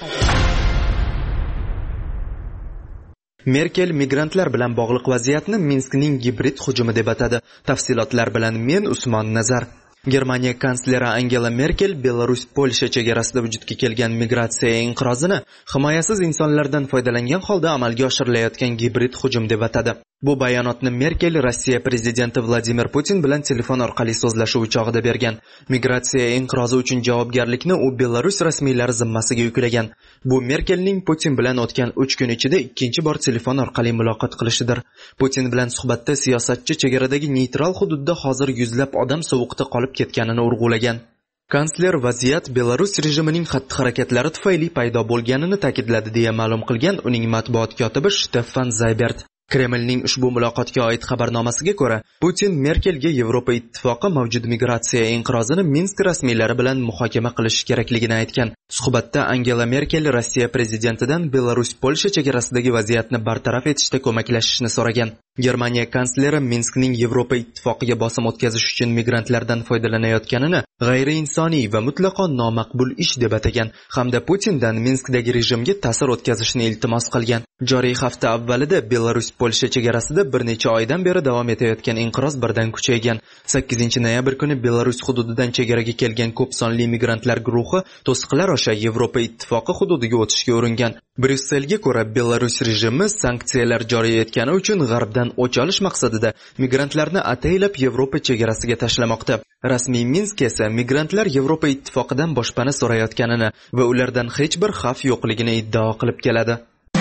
Merkel migrantlar bilan bog'liq vaziyatni Minskning gibrid hujumi deb atadi. Tafsilotlar bilan men Usmon Nazar. Germaniya kansleri Angela Merkel Belarus-Polsha chegarasida vujudga kelgan migratsiya inqirozini himoyasiz insonlardan foydalangan holda amalga oshirilayotgan gibrid hujum deb atadi. Bu bayonotni Merkel Rossiya prezidenti Vladimir Putin bilan telefon orqali so'zlashuv chog'ida bergan. Migratsiya inqirozi uchun javobgarlikni u Belarus rasmiylari zimmasiga yuklagan. Bu Merkelning Putin bilan o'tgan 3 kun ichida ikkinchi bor telefon orqali muloqot qilishidir. Putin bilan suhbatda siyosatchi chegaradagi neytral hududda hozir yuzlab odam sovuqda qolib ketganini urg'ulagan. Kansler vaziyat Belarus rejimining xatti-harakatlari tufayli paydo bo'lganini ta'kidladi deya ma'lum qilgan uning matbuot kotibi Stefan Zaybert. Kremlning ushbu muloqotga oid xabarnomasiga ko'ra, Putin Merkelga Yevropa ittifoqi mavjud migratsiya inqirozini Minsk rasmiylari bilan muhokama qilish kerakligini aytgan. Suhbatda Angela Merkel Rossiya prezidentidan Belarus-Polsha chegarasidagi vaziyatni bartaraf etishda ko'maklashishni so'ragan. Germaniya kansleri Minskning Yevropa ittifoqiga bosim o'tkazish uchun migrantlardan foydalanayotganini g'ayriinsoniy va mutlaqo nomaqbul ish deb atagan hamda Putindan Minskdagi rejimga ta'sir o'tkazishni iltimos qilgan. Joriy hafta avvalida Belarus-Polsha chegarasida bir necha oydan beri davom etayotgan inqiroz birdan kuchaygan. 8-noyabr kuni Belarus hududidan chegaraga kelgan ko'p sonli migrantlar guruhi to'siqlar osha Yevropa ittifoqi hududiga o'tishga uringan. Bryusselga ko'ra Belarus rejimi sanksiyalar joriy etgani uchun g'arbdan o'ch olish maqsadida migrantlarni ataylab Yevropa chegarasiga tashlamoqda. Rasmiy Minsk esa migrantlar Yevropa ittifoqidan boshpana so'rayotganini va ulardan hech bir xavf yo'qligini iddao qilib keladi.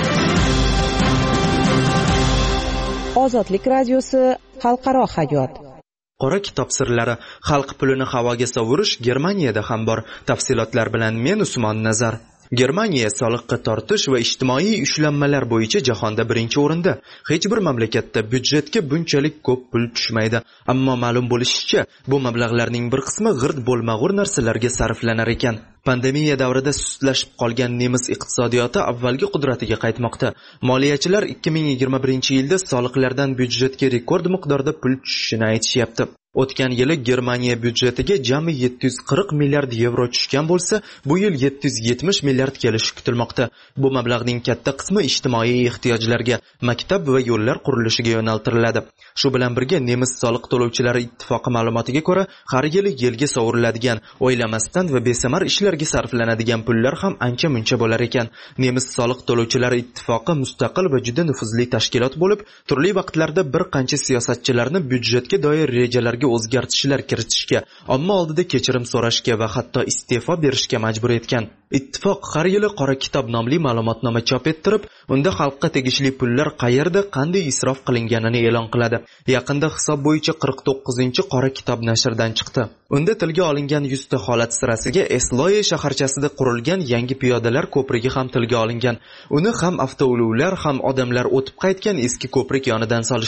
Ozodlik radiosi xalqaro hayot. Qora kitob sirlari, xalq pulini havoga sovurish Germaniyada ham bor. Tafsilotlar bilan men Usmon Nazar. Germaniya soliqqa tortish va ijtimoiy ushlanmalar bo'yicha jahonda birinchi o'rinda. Hech bir mamlakatda byudjetga bunchalik ko'p pul tushmaydi. Ammo ma'lum bo'lishicha, bu mablag'larning bir qismi g'irt bo'lmag'ur narsalarga sarflanar ekan. Pandemiya davrida sustlashib qolgan nemis iqtisodiyoti avvalgi qudratiga qaytmoqda. Moliyachilar 2021-yilda soliqlardan byudjetga rekord miqdorda pul tushishini aytishyapti. O'tgan yili Germaniya byudjetiga jami 740 milliard yevro tushgan bo'lsa, bu yil 770 milliard kelishi kutilmoqda. Bu mablag'ning katta qismi ijtimoiy ehtiyojlarga, maktab va yo'llar qurilishiga yo'naltiriladi. Shu bilan birga Nemis soliq to'lovchilari ittifoqi ma'lumotiga ko'ra, har yili yilga sovuriladigan, o'ylamasdan va besamar ishlarga sarflanadigan pullar ham ancha-muncha bo'lar ekan. Nemis soliq to'lovchilari ittifoqi mustaqil va juda nufuzli tashkilot bo'lib, turli vaqtlarda bir qancha siyosatchilarni byudjetga doir rejalar o'zgartishlar kiritishga, ammo oldida kechirim so'rashga va hatto iste'fo berishga majbur etgan. Ittifoq har yili Qora kitob nomli ma'lumotnoma chop ettirib, unda xalqqa tegishli pullar qayerda, qanday isrof qilinganini e'lon qiladi. Yaqinda hisob bo'yicha 49-Qora kitob nashrdan chiqdi. Unda tilga olingan 100 ta holat sirasiga Esloye shaharchasida qurilgan yangi piyodalar ko'prigi ham tilga olingan. Uni ham avtoulovlar, ham odamlar o'tib qaytgan eski ko'prik yonidan solishgan.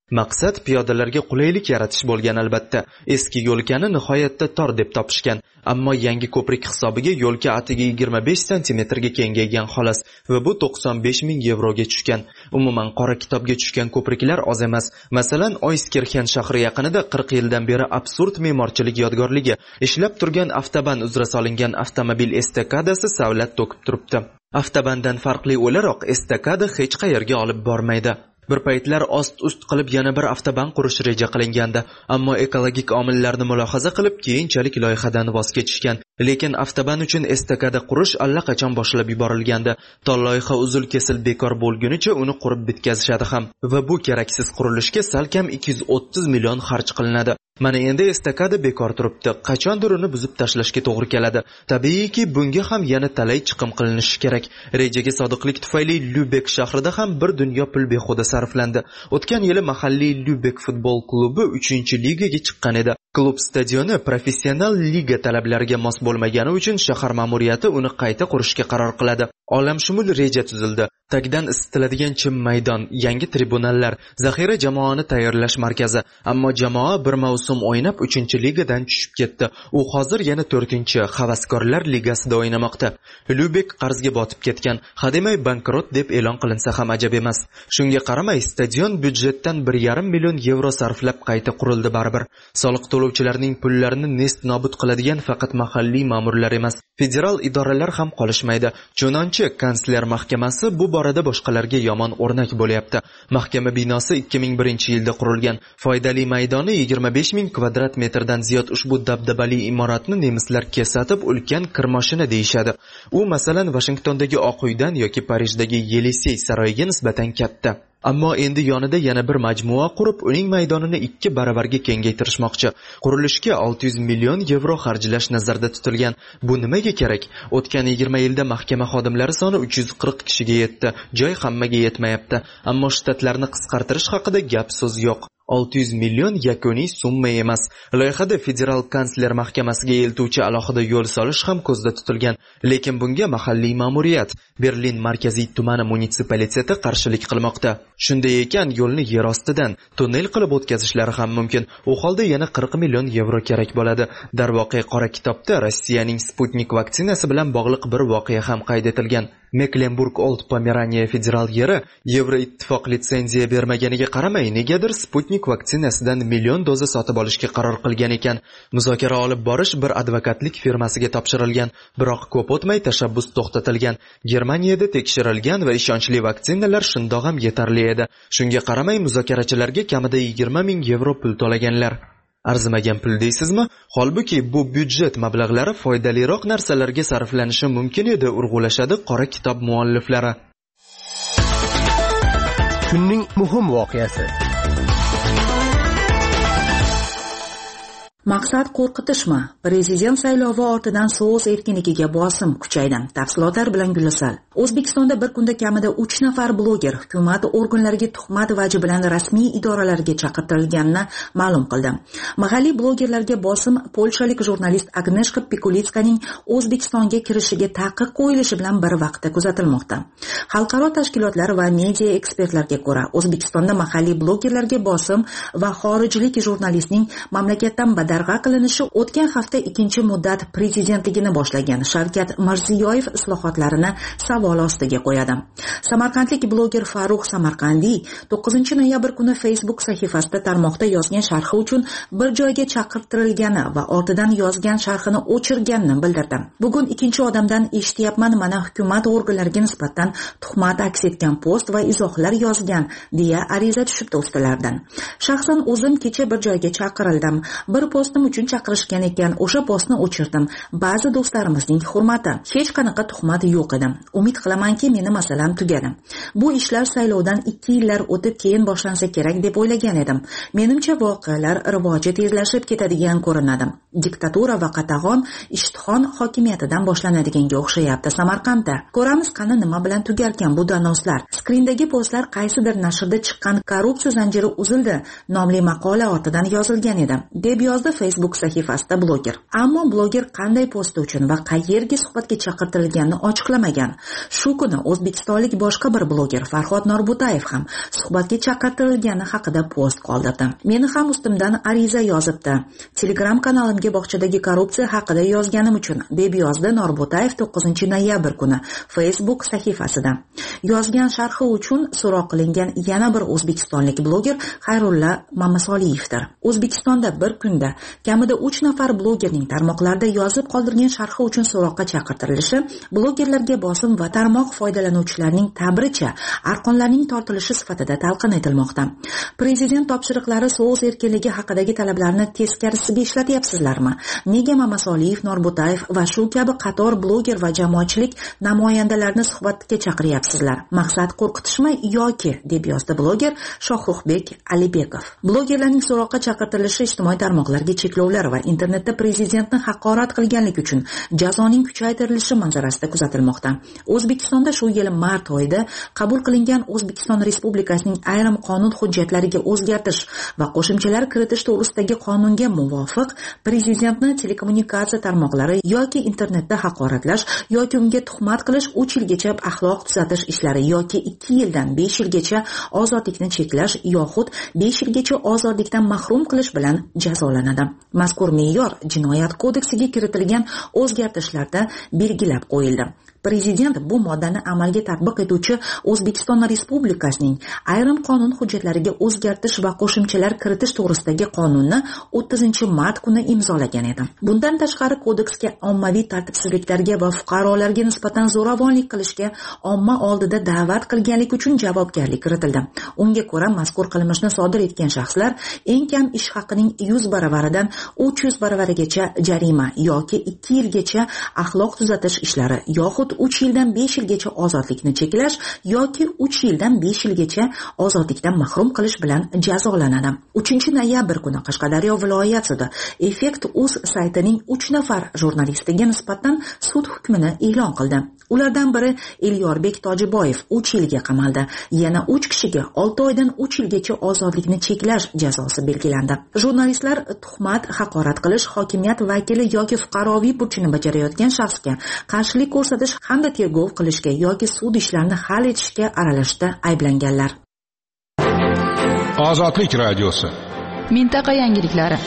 Maqsad piyodalarga qulaylik yaratish bo'lgan albatta. Eski yo'lkani nihoyatda tor deb topishgan, ammo yangi ko'prik hisobiga yo'lka atigi 25 sm ga kengaygan xolos va bu 95 ming yevroga tushgan. Umuman qora kitobga tushgan ko'priklar oz emas. Masalan, Oyskirxen shahri yaqinida 40 yildan beri absurd me'morchilik yodgorligi, ishlab turgan avtoban uzra solingan avtomobil estakadasi savlat to'kib turibdi. Avtobandan farqli o'laroq estakada hech qayerga olib bormaydi. Bir paytlar ost-ust qilib yana bir avtoban qurish reja qilingandi, ammo ekologik omillarni mulohaza qilib keyinchalik loyihadan voz kechishgan. Lekin avtoban uchun estakada qurish allaqachon boshlab yuborilgandi. To loyiha uzil-kesil bekor bo'lgunicha uni qurib bitkazishadi ham va bu keraksiz qurilishga salkam 230 million xarj qilinadi. Mana endi estakada bekor turibdi. Qachondir uni buzib tashlashga to'g'ri keladi. Tabiiyki, bunga ham yana talay chiqim qilinishi kerak. Rejaga sodiqlik tufayli Lyubek shahrida ham bir dunyo pul behuda sarflandi. O'tgan yili mahalliy Lyubek futbol klubi 3-ligaga chiqqan edi. Klub stadioni professional liga talablariga mos bo'lmagani uchun shahar ma'muriyati uni qayta qurishga qaror qiladi. Olamshumul reja tuzildi. Tagdan isitiladigan chim maydon, yangi tribunallar, zaxira jamoani tayyorlash markazi. Ammo jamoa bir mavsum o'ynab 3-ligadan tushib ketdi. U hozir yana 4-havaskorlar ligasida o'ynamoqda. Lyubek qarzga botib ketgan. Hademay bankrot deb e'lon qilinsa ham ajab emas. Shunga qaramay stadion byudjetdan 1,5 million yevro sarflab qayta qurildi baribir. Soliq to'lovchilarning pullarini nest nobud qiladigan faqat mahalliy ma'murlar emas, federal idoralar ham qolishmaydi. Chunonchi kansler mahkamasi bu borada boshqalarga yomon o'rnak bo'lyapti. Mahkama binosi 2001-yilda qurilgan. Foydali maydoni 25 ming kvadrat metrdan ziyod ushbu dabdabali imoratni nemislar kesatib ulkan kirmoshina deyishadi. U masalan Washingtondagi Oq uydan yoki Parijdagi Yelisey saroyiga nisbatan katta. Ammo endi yonida yana bir majmua qurib, uning maydonini 2 baravarga kengaytirishmoqchi. Qurilishga 600 million yevro xarjlash nazarda tutilgan. Bu nimaga kerak? O'tgan 20 yilda mahkama xodimlari soni 340 kishiga yetdi. Joy hammaga yetmayapti. Ammo shtatlarni qisqartirish haqida gap so'z yo'q. 600 million yakuniy summa emas. Loyihada federal kansler mahkamasiga eltuvchi alohida yo'l solish ham ko'zda tutilgan. Lekin bunga mahalliy ma'muriyat, Berlin markaziy tumani munitsipaliteti qarshilik qilmoqda. Shunday ekan, yo'lni yer ostidan tunnel qilib o'tkazishlari ham mumkin. U holda yana 40 million yevro kerak bo'ladi. Darvoqe qora kitobda Rossiyaning Sputnik vaksinasi bilan bog'liq bir voqea ham qayd etilgan. Mecklenburg-Old Pomeraniya federal yeri Yevroittifoq litsenziya bermaganiga qaramay, negadir Sputnik vaksinasidan million doza sotib olishga qaror qilgan ekan. Muzokara olib borish bir advokatlik firmasiga topshirilgan, biroq ko'p o'tmay tashabbus to'xtatilgan. Germaniyada tekshirilgan va ishonchli vaksinalar shundoq ham yetarli edi. Shunga qaramay muzokarachilarga kamida 20 ming yevro pul to'laganlar. Arzimagan pul deysizmi? Holbuki bu byudjet mablag'lari foydaliroq narsalarga sarflanishi mumkin edi, urg'ulashadi qora kitob mualliflari. Kunning muhim voqeasi. Maqsad qo'rqitishmi? Prezident saylovi ortidan so'z erkinligiga bosim kuchaydi. Tafsilotlar bilan Gulisal. O'zbekistonda bir kunda kamida 3 nafar bloger hukumat organlariga tuhmat vaji bilan rasmiy idoralarga chaqirtirilganini ma'lum qildi. Mahalliy blogerlarga bosim polshalik jurnalist Agneshka Pikulitskaning O'zbekistonga kirishiga taqiq qo'yilishi bilan bir vaqtda kuzatilmoqda. Xalqaro tashkilotlar va media ekspertlarga ko'ra, O'zbekistonda mahalliy blogerlarga bosim va xorijlik jurnalistning mamlakatdan darg'a qilinishi o'tgan hafta 2-muddat prezidentligini boshlagan Shavkat Mirziyoyev islohotlarini savol ostiga qo'yadi. Samarqandlik bloger Farruh Samarqandiy 9-noyabr kuni Facebook sahifasida tarmoqda yozgan sharhi uchun bir joyga chaqirtirilgani va ortidan yozgan sharhini o'chirganini bildirdi. Bugun ikkinchi odamdan eshityapman, mana hukumat organlariga nisbatan tuhmat aks etgan post va izohlar yozgan deya ariza tushibdi ustilardan. Shaxsan o'zim kecha bir joyga chaqirildim. Bir postim uchun chaqirishgan ekan, o'sha postni o'chirdim. Ba'zi do'stlarimizning hurmati. Hech qanaqa tuhmat yo'q edi. Umid qilamanki, meni masalam tugadi. Bu ishlar saylovdan 2 yillar o'tib keyin boshlansa kerak deb o'ylagan edim. Menimcha voqealar rivoji tezlashib ketadigan ko'rinadi. Diktatura va qatag'on ishtihon hokimiyatidan boshlanadiganga o'xshayapti Samarqandda. Ko'ramiz qani nima bilan tugarkan bu danoslar. Skrindagi postlar qaysidir nashrda chiqqan korrupsiya zanjiri uzildi nomli maqola ortidan yozilgan edi, deb yozdi Facebook sahifasida bloger. Ammo bloger qanday posti uchun va qayerga suhbatga chaqirtirilganini ochiqlamagan. Shu kuni o'zbekistonlik boshqa bir bloger Farhod Norbutayev ham suhbatga chaqirtirilgani haqida post qoldirdi. Meni ham ustimdan ariza yozibdi. Telegram kanalimga bog'chadagi korrupsiya haqida yozganim uchun, deb yozdi Norbutayev 9-noyabr kuni Facebook sahifasida. Yozgan sharhi uchun so'roq qilingan yana bir o'zbekistonlik bloger Xayrulla Mamasoliyevdir. O'zbekistonda bir kunda kamida 3 nafar blogerning tarmoqlarda yozib qoldirgan sharhi uchun so'roqqa chaqirtirilishi blogerlarga bosim va tarmoq foydalanuvchilarining ta'biricha arqonlarning tortilishi sifatida talqin etilmoqda. Prezident topshiriqlari so'z erkinligi haqidagi talablarni teskarisiga ishlatyapsizlarmi? Nega Mamasoliyev, Norbutayev va shu kabi qator bloger va jamoatchilik namoyandalarini suhbatga chaqiryapsizlar? Maqsad qo'rqitishmi yoki, deb yozdi bloger Shohruxbek Alibekov. Blogerlarning so'roqqa chaqirtirilishi ijtimoiy tarmoqlarga cheklovlar va internetda prezidentni haqorat qilganlik uchun jazoning kuchaytirilishi manzarasida kuzatilmoqda. O'zbekistonda shu yil mart oyida qabul qilingan O'zbekiston Respublikasining ayrim qonun hujjatlariga o'zgartirish va qo'shimchalar kiritish to'g'risidagi qonunga muvofiq prezidentni telekommunikatsiya tarmoqlari yoki internetda haqoratlash yoki unga tuhmat qilish 3 yilgacha axloq tuzatish ishlari yoki 2 yildan 5 yilgacha ozodlikni cheklash yoxud 5 yilgacha ozodlikdan mahrum qilish bilan jazolanadi. Mazkur me'yor Jinoyat kodeksiga kiritilgan o'zgartirishlarda belgilab qo'yildi. Prezident bu moddani amalga tatbiq etuvchi O'zbekiston Respublikasining ayrim qonun hujjatlariga o'zgartirish va qo'shimchalar kiritish to'g'risidagi qonunni 30-mart kuni imzolagan edi. Bundan tashqari kodeksga ommaviy tartibsizliklarga va fuqarolarga nisbatan zo'ravonlik qilishga omma oldida da'vat qilganlik uchun javobgarlik kiritildi. Unga ko'ra, mazkur qilmishni sodir etgan shaxslar eng kam ish haqining 100 baravaridan 300 baravarigacha jarima yoki 2 yilgacha axloq tuzatish ishlari yoxud 3 yildan 5 yilgacha ozodlikni cheklash yoki 3 yildan 5 yilgacha ozodlikdan mahrum qilish bilan jazolanadi. 3-noyabr kuni Qashqadaryo viloyat sudi Effekt.uz saytining 3 nafar jurnalistiga nisbatan sud hukmini e'lon qildi. Ulardan biri Elyorbek Tojiboyev 3 yilga qamaldi. Yana 3 kishiga 6 oydan 3 yilgacha ozodlikni cheklash jazosi belgilandi. Jurnalistlar tuhmat, haqorat qilish, hokimiyat vakili yoki fuqaroviy burchini bajarayotgan shaxsga qarshilik ko'rsatish hamda tergov qilishga yoki sud ishlarini hal etishga aralashishda ayblanganlar. Ozodlik radiosi. Mintaqa yangiliklari.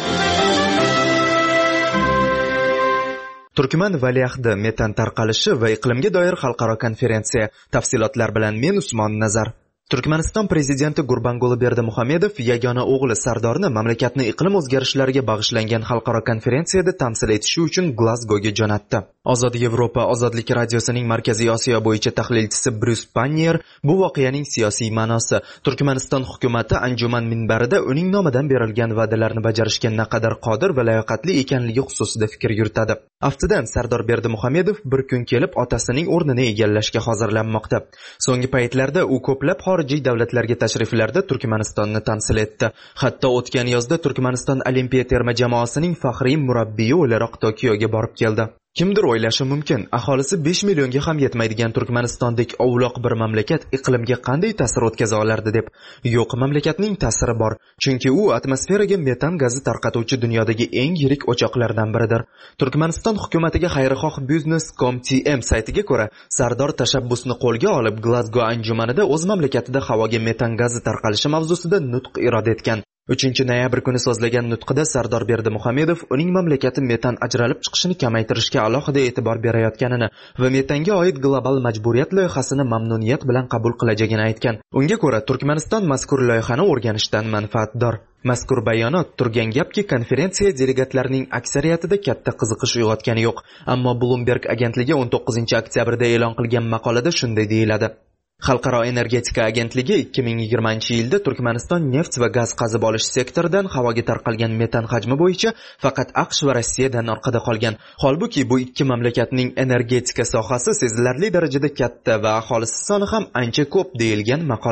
Turkman valiahdi metan tarqalishi va iqlimga doir xalqaro konferensiya. Tafsilotlar bilan men Usmon Nazar. Turkmaniston prezidenti Gurbanguli Berdimuhamedov yagona o'g'li Sardorni mamlakatni iqlim o'zgarishlariga bag'ishlangan xalqaro konferensiyada tamsil etishi uchun Glazgoga jo'natdi. Ozod Yevropa Ozodlik radiosining Markaziy Osiyo bo'yicha tahlilchisi Bruce Pannier bu voqeaning siyosiy ma'nosi, Turkmaniston hukumatı anjuman minbarida uning nomidan berilgan va'dalarni bajarishga naqadar qodir va layoqatli ekanligi xususida fikr yuritadi. Aftidan Sardor Berdimuhamedov bir kun kelib otasining o'rnini egallashga hozirlanmoqda. So'nggi paytlarda u ko'plab xorijiy davlatlarga tashriflarda Turkmanistonni tamsil etdi. Hatto o'tgan yozda Turkmaniston olimpiya terma jamoasining faxriy murabbiyi o'laroq Tokioga borib keldi. Kimdir o'ylashi mumkin, aholisi 5 millionga ham yetmaydigan Turkmanistondek ovloq bir mamlakat iqlimga qanday ta'sir o'tkaza olardi deb. Yo'q, mamlakatning ta'siri bor, chunki u atmosferaga metan gazi tarqatuvchi dunyodagi eng yirik o'choqlardan biridir. Turkmaniston hukumatiga xayrixoh Business.com.tm saytiga ko'ra, Sardor tashabbusni qo'lga olib Glazgo anjumanida o'z mamlakatida havoga metan gazi tarqalishi mavzusida nutq irod etgan. 3-noyabr kuni so'zlagan nutqida Sardor Berdimuhamedov uning mamlakati metan ajralib chiqishini kamaytirishga alohida e'tibor berayotganini va metanga oid global majburiyat loyihasini mamnuniyat bilan qabul qilajagini aytgan. Unga ko'ra, Turkmaniston mazkur loyihani o'rganishdan manfaatdor. Mazkur bayonot turgan gapki, konferensiya delegatlarining aksariyatida katta qiziqish uyg'otgani yo'q, ammo Bloomberg agentligi 19-oktyabrda e'lon qilgan maqolada shunday deyiladi. Xalqaro energetika agentligi 2020-yilda Turkmaniston neft va gaz qazib olish sektoridan havoga tarqalgan metan hajmi bo'yicha faqat AQSh va Rossiyadan orqada qolgan. Holbuki bu ikki mamlakatning energetika sohasi sezilarli darajada katta va aholisi soni ham ancha ko'p deyilgan maqolada.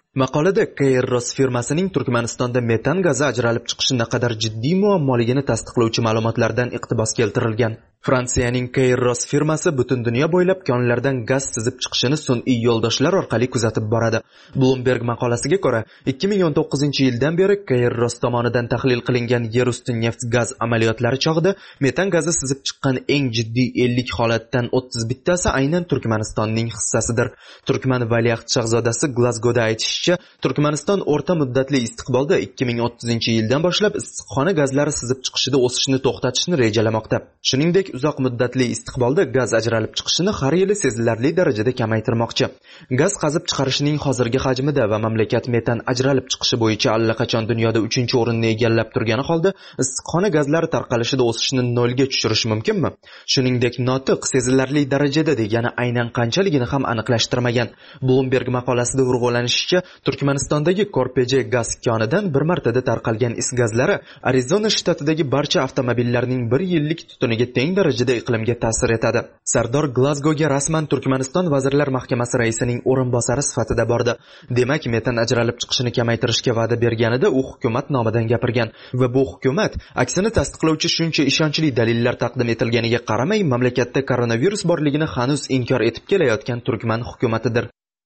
Maqolada Kairos firmasining Turkmanistonda metan gazi ajralib chiqishi naqadar jiddiy muammoligini tasdiqlovchi ma'lumotlardan iqtibos keltirilgan. Fransiyaning Kairos firmasi butun dunyo bo'ylab konlardan gaz sizib chiqishini sun'iy yo'ldoshlar orqali kuzatib boradi. Bloomberg maqolasiga ko'ra, 2019-yildan beri Kairos tomonidan tahlil qilingan yer usti neft-gaz amaliyotlari chog'ida metan gazi sizib chiqqan eng jiddiy 50 holatdan 31tasi aynan Turkmanistonning hissasidir. Turkman valiahd shahzodasi Glazgoda aytishicha, Turkmaniston o'rta muddatli istiqbolda 2030-yildan boshlab issiqxona gazlari sizib chiqishida o'sishni to'xtatishni rejalamoqda. Shuningdek, uzoq muddatli istiqbolda gaz ajralib chiqishini har yili sezilarli darajada kamaytirmoqchi. Gaz qazib chiqarishning hozirgi hajmida va mamlakat metan ajralib chiqishi bo'yicha allaqachon dunyoda 3-o'rinni egallab turgani holda, issiqxona gazlari tarqalishida o'sishni nolga tushirish mumkinmi? Shuningdek, notiq sezilarli darajada degani aynan qanchaligini ham aniqlashtirmagan. Bloomberg maqolasida urg'ulanishicha, Turkmanistondagi Korpeje gaz konidan bir martada tarqalgan is gazlari Arizona shtatidagi barcha avtomobillarning 1 yillik tutuniga teng darajada iqlimga ta'sir etadi. Sardor Glazgoga rasman Turkmaniston Vazirlar Mahkamasi raisining o'rinbosari sifatida bordi. Demak, metan ajralib chiqishini kamaytirishga va'da berganida u hukumat nomidan gapirgan va bu hukumat aksini tasdiqlovchi shuncha ishonchli dalillar taqdim etilganiga qaramay, mamlakatda koronavirus borligini hanuz inkor etib kelayotgan Turkman hukumatidir.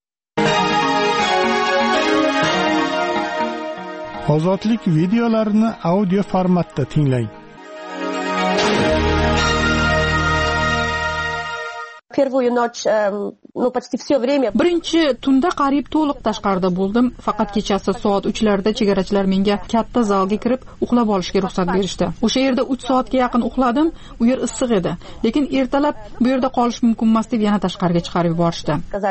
Ozodlik videolarini audio formatda tinglang. Birinchi tunda qariyb to'liq tashqarida bo'ldim. Faqat kechasi soat 3larda chegarachilar menga katta zalga kirib uxlab olishga ruxsat berishdi. O'sha yerda 3 soatga yaqin uxladim. U yer issiq edi. Lekin ertalab bu yerda qolish mumkin emas deb yana tashqariga chiqarib yuborishdi.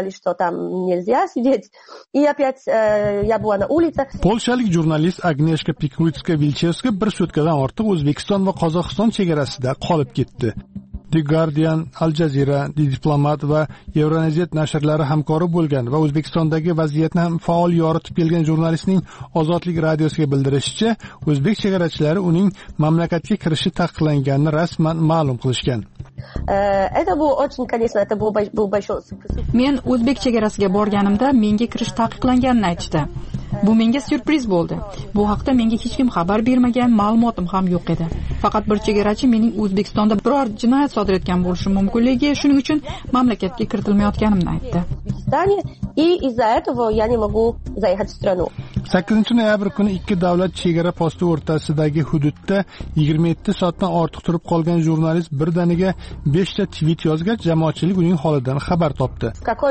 Polshalik jurnalist Agnieszka Pikulitska-Vilchevska bir sutkadan ortiq O'zbekiston va Qozog'iston chegarasida qolib ketdi. The Guardian, Al Jazeera, The Diplomat va Euronews nashrlari hamkori bo'lgan va O'zbekistondagi vaziyatni ham faol yoritib kelgan jurnalistning Ozodlik radiosiga bildirishicha, o'zbek chegarachilari uning mamlakatga kirishi taqiqlanganini rasman ma'lum qilishgan. Men o'zbek chegarasiga borganimda menga kirish taqiqlanganini aytishdi. Bu menga syurpriz bo'ldi. Bu haqda menga hech kim xabar bermagan, ma'lumotim ham yo'q edi. Faqat bir chegarachi mening O'zbekistonda biror jinoyat sodir etgan bo'lishi mumkinligi, shuning uchun mamlakatga kiritilmayotganimni aytdi. 8-noyabr kuni ikki davlat chegara posti o'rtasidagi hududda 27 soatdan ortiq turib qolgan jurnalist birdaniga 5 ta tweet yozgach, jamoatchilik uning holidan xabar topdi.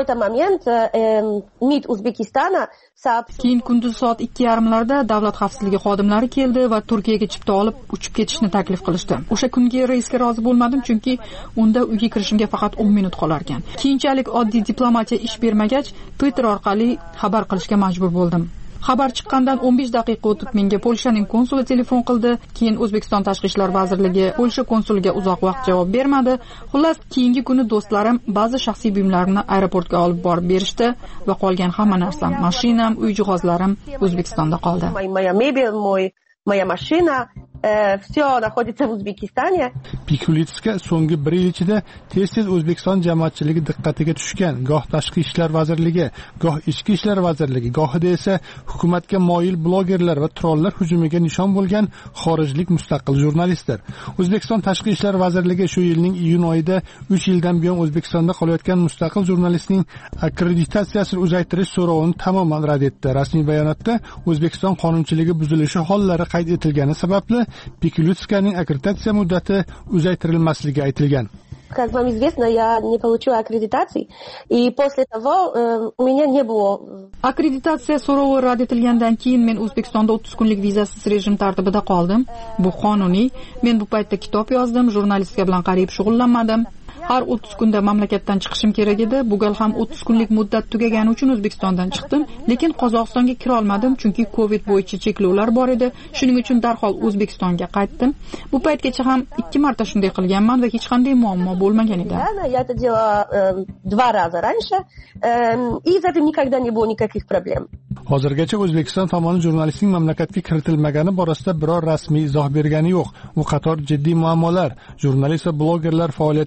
Keyin kunduz soat 2:30larda davlat xavfsizligi xodimlari keldi va Turkiyaga chipta olib uchib ketishni taklif qilishdi. O'sha kungi reysga rozi bo'lmadim, chunki unda uyga kirishimga faqat 10 minut qolar ekan. Keyinchalik oddiy diplomatiya ish bermagach, Twitter orqali xabar qilishga majbur bo'ldim. Xabar chiqqandan 15 daqiqa o'tib menga Polshaning konsuli telefon qildi. Keyin O'zbekiston Tashqi ishlar vazirligi Polsha konsuliga uzoq vaqt javob bermadi. Xullas, keyingi kuni do'stlarim ba'zi shaxsiy buyumlarimni aeroportga olib borib berishdi va qolgan hamma narsam, mashinam, uy jihozlarim O'zbekistonda qoldi. Моя машина, все находится в Узбекистане. Pikulitska so'nggi 1 yil ichida tez-tez O'zbekiston jamoatchiligi diqqatiga tushgan. Goh Tashqi ishlar vazirligi, goh Ichki ishlar vazirligi, gohida esa hukumatga moyil blogerlar va trollar hujumiga nishon bo'lgan xorijlik mustaqil jurnalistlar. O'zbekiston Tashqi ishlar vazirligi shu yilning iyun oyida 3 yildan buyon O'zbekistonda qolayotgan mustaqil jurnalistning akkreditatsiyasini uzaytirish so'rovini tamoman rad etdi. Rasmiy bayonotda O'zbekiston qonunchiligi buzilishi hollari qayd etilgani sababli Pikulitskaning akkreditatsiya muddati uzaytirilmasligi aytilgan. Как вам известно, я не получила аккредитации, и после того у меня не было. Akkreditatsiya so'rovi rad etilgandan keyin men O'zbekistonda 30 kunlik vizasiz rejim tartibida qoldim. Bu qonuniy. Men bu paytda kitob yozdim, jurnalistika bilan qariyb shug'ullanmadim. Har 30 kunda mamlakatdan chiqishim kerak edi. Bu gal ham 30 kunlik muddat tugagani uchun O'zbekistondan chiqdim, lekin Qozog'istonga kira olmadim, chunki Covid bo'yicha cheklovlar bor edi. Shuning uchun darhol O'zbekistonga qaytdim. Bu paytgacha ham 2 marta shunday qilganman va hech qanday muammo bo'lmagan edi. Я это делала 2 раза раньше, и из этого никогда не было никаких проблем. Hozirgacha O'zbekiston tomoni jurnalistning mamlakatga kiritilmagani borasida biror rasmiy izoh bergani yo'q. U qator jiddiy muammolar, jurnalist va blogerlar faoliyatiga chek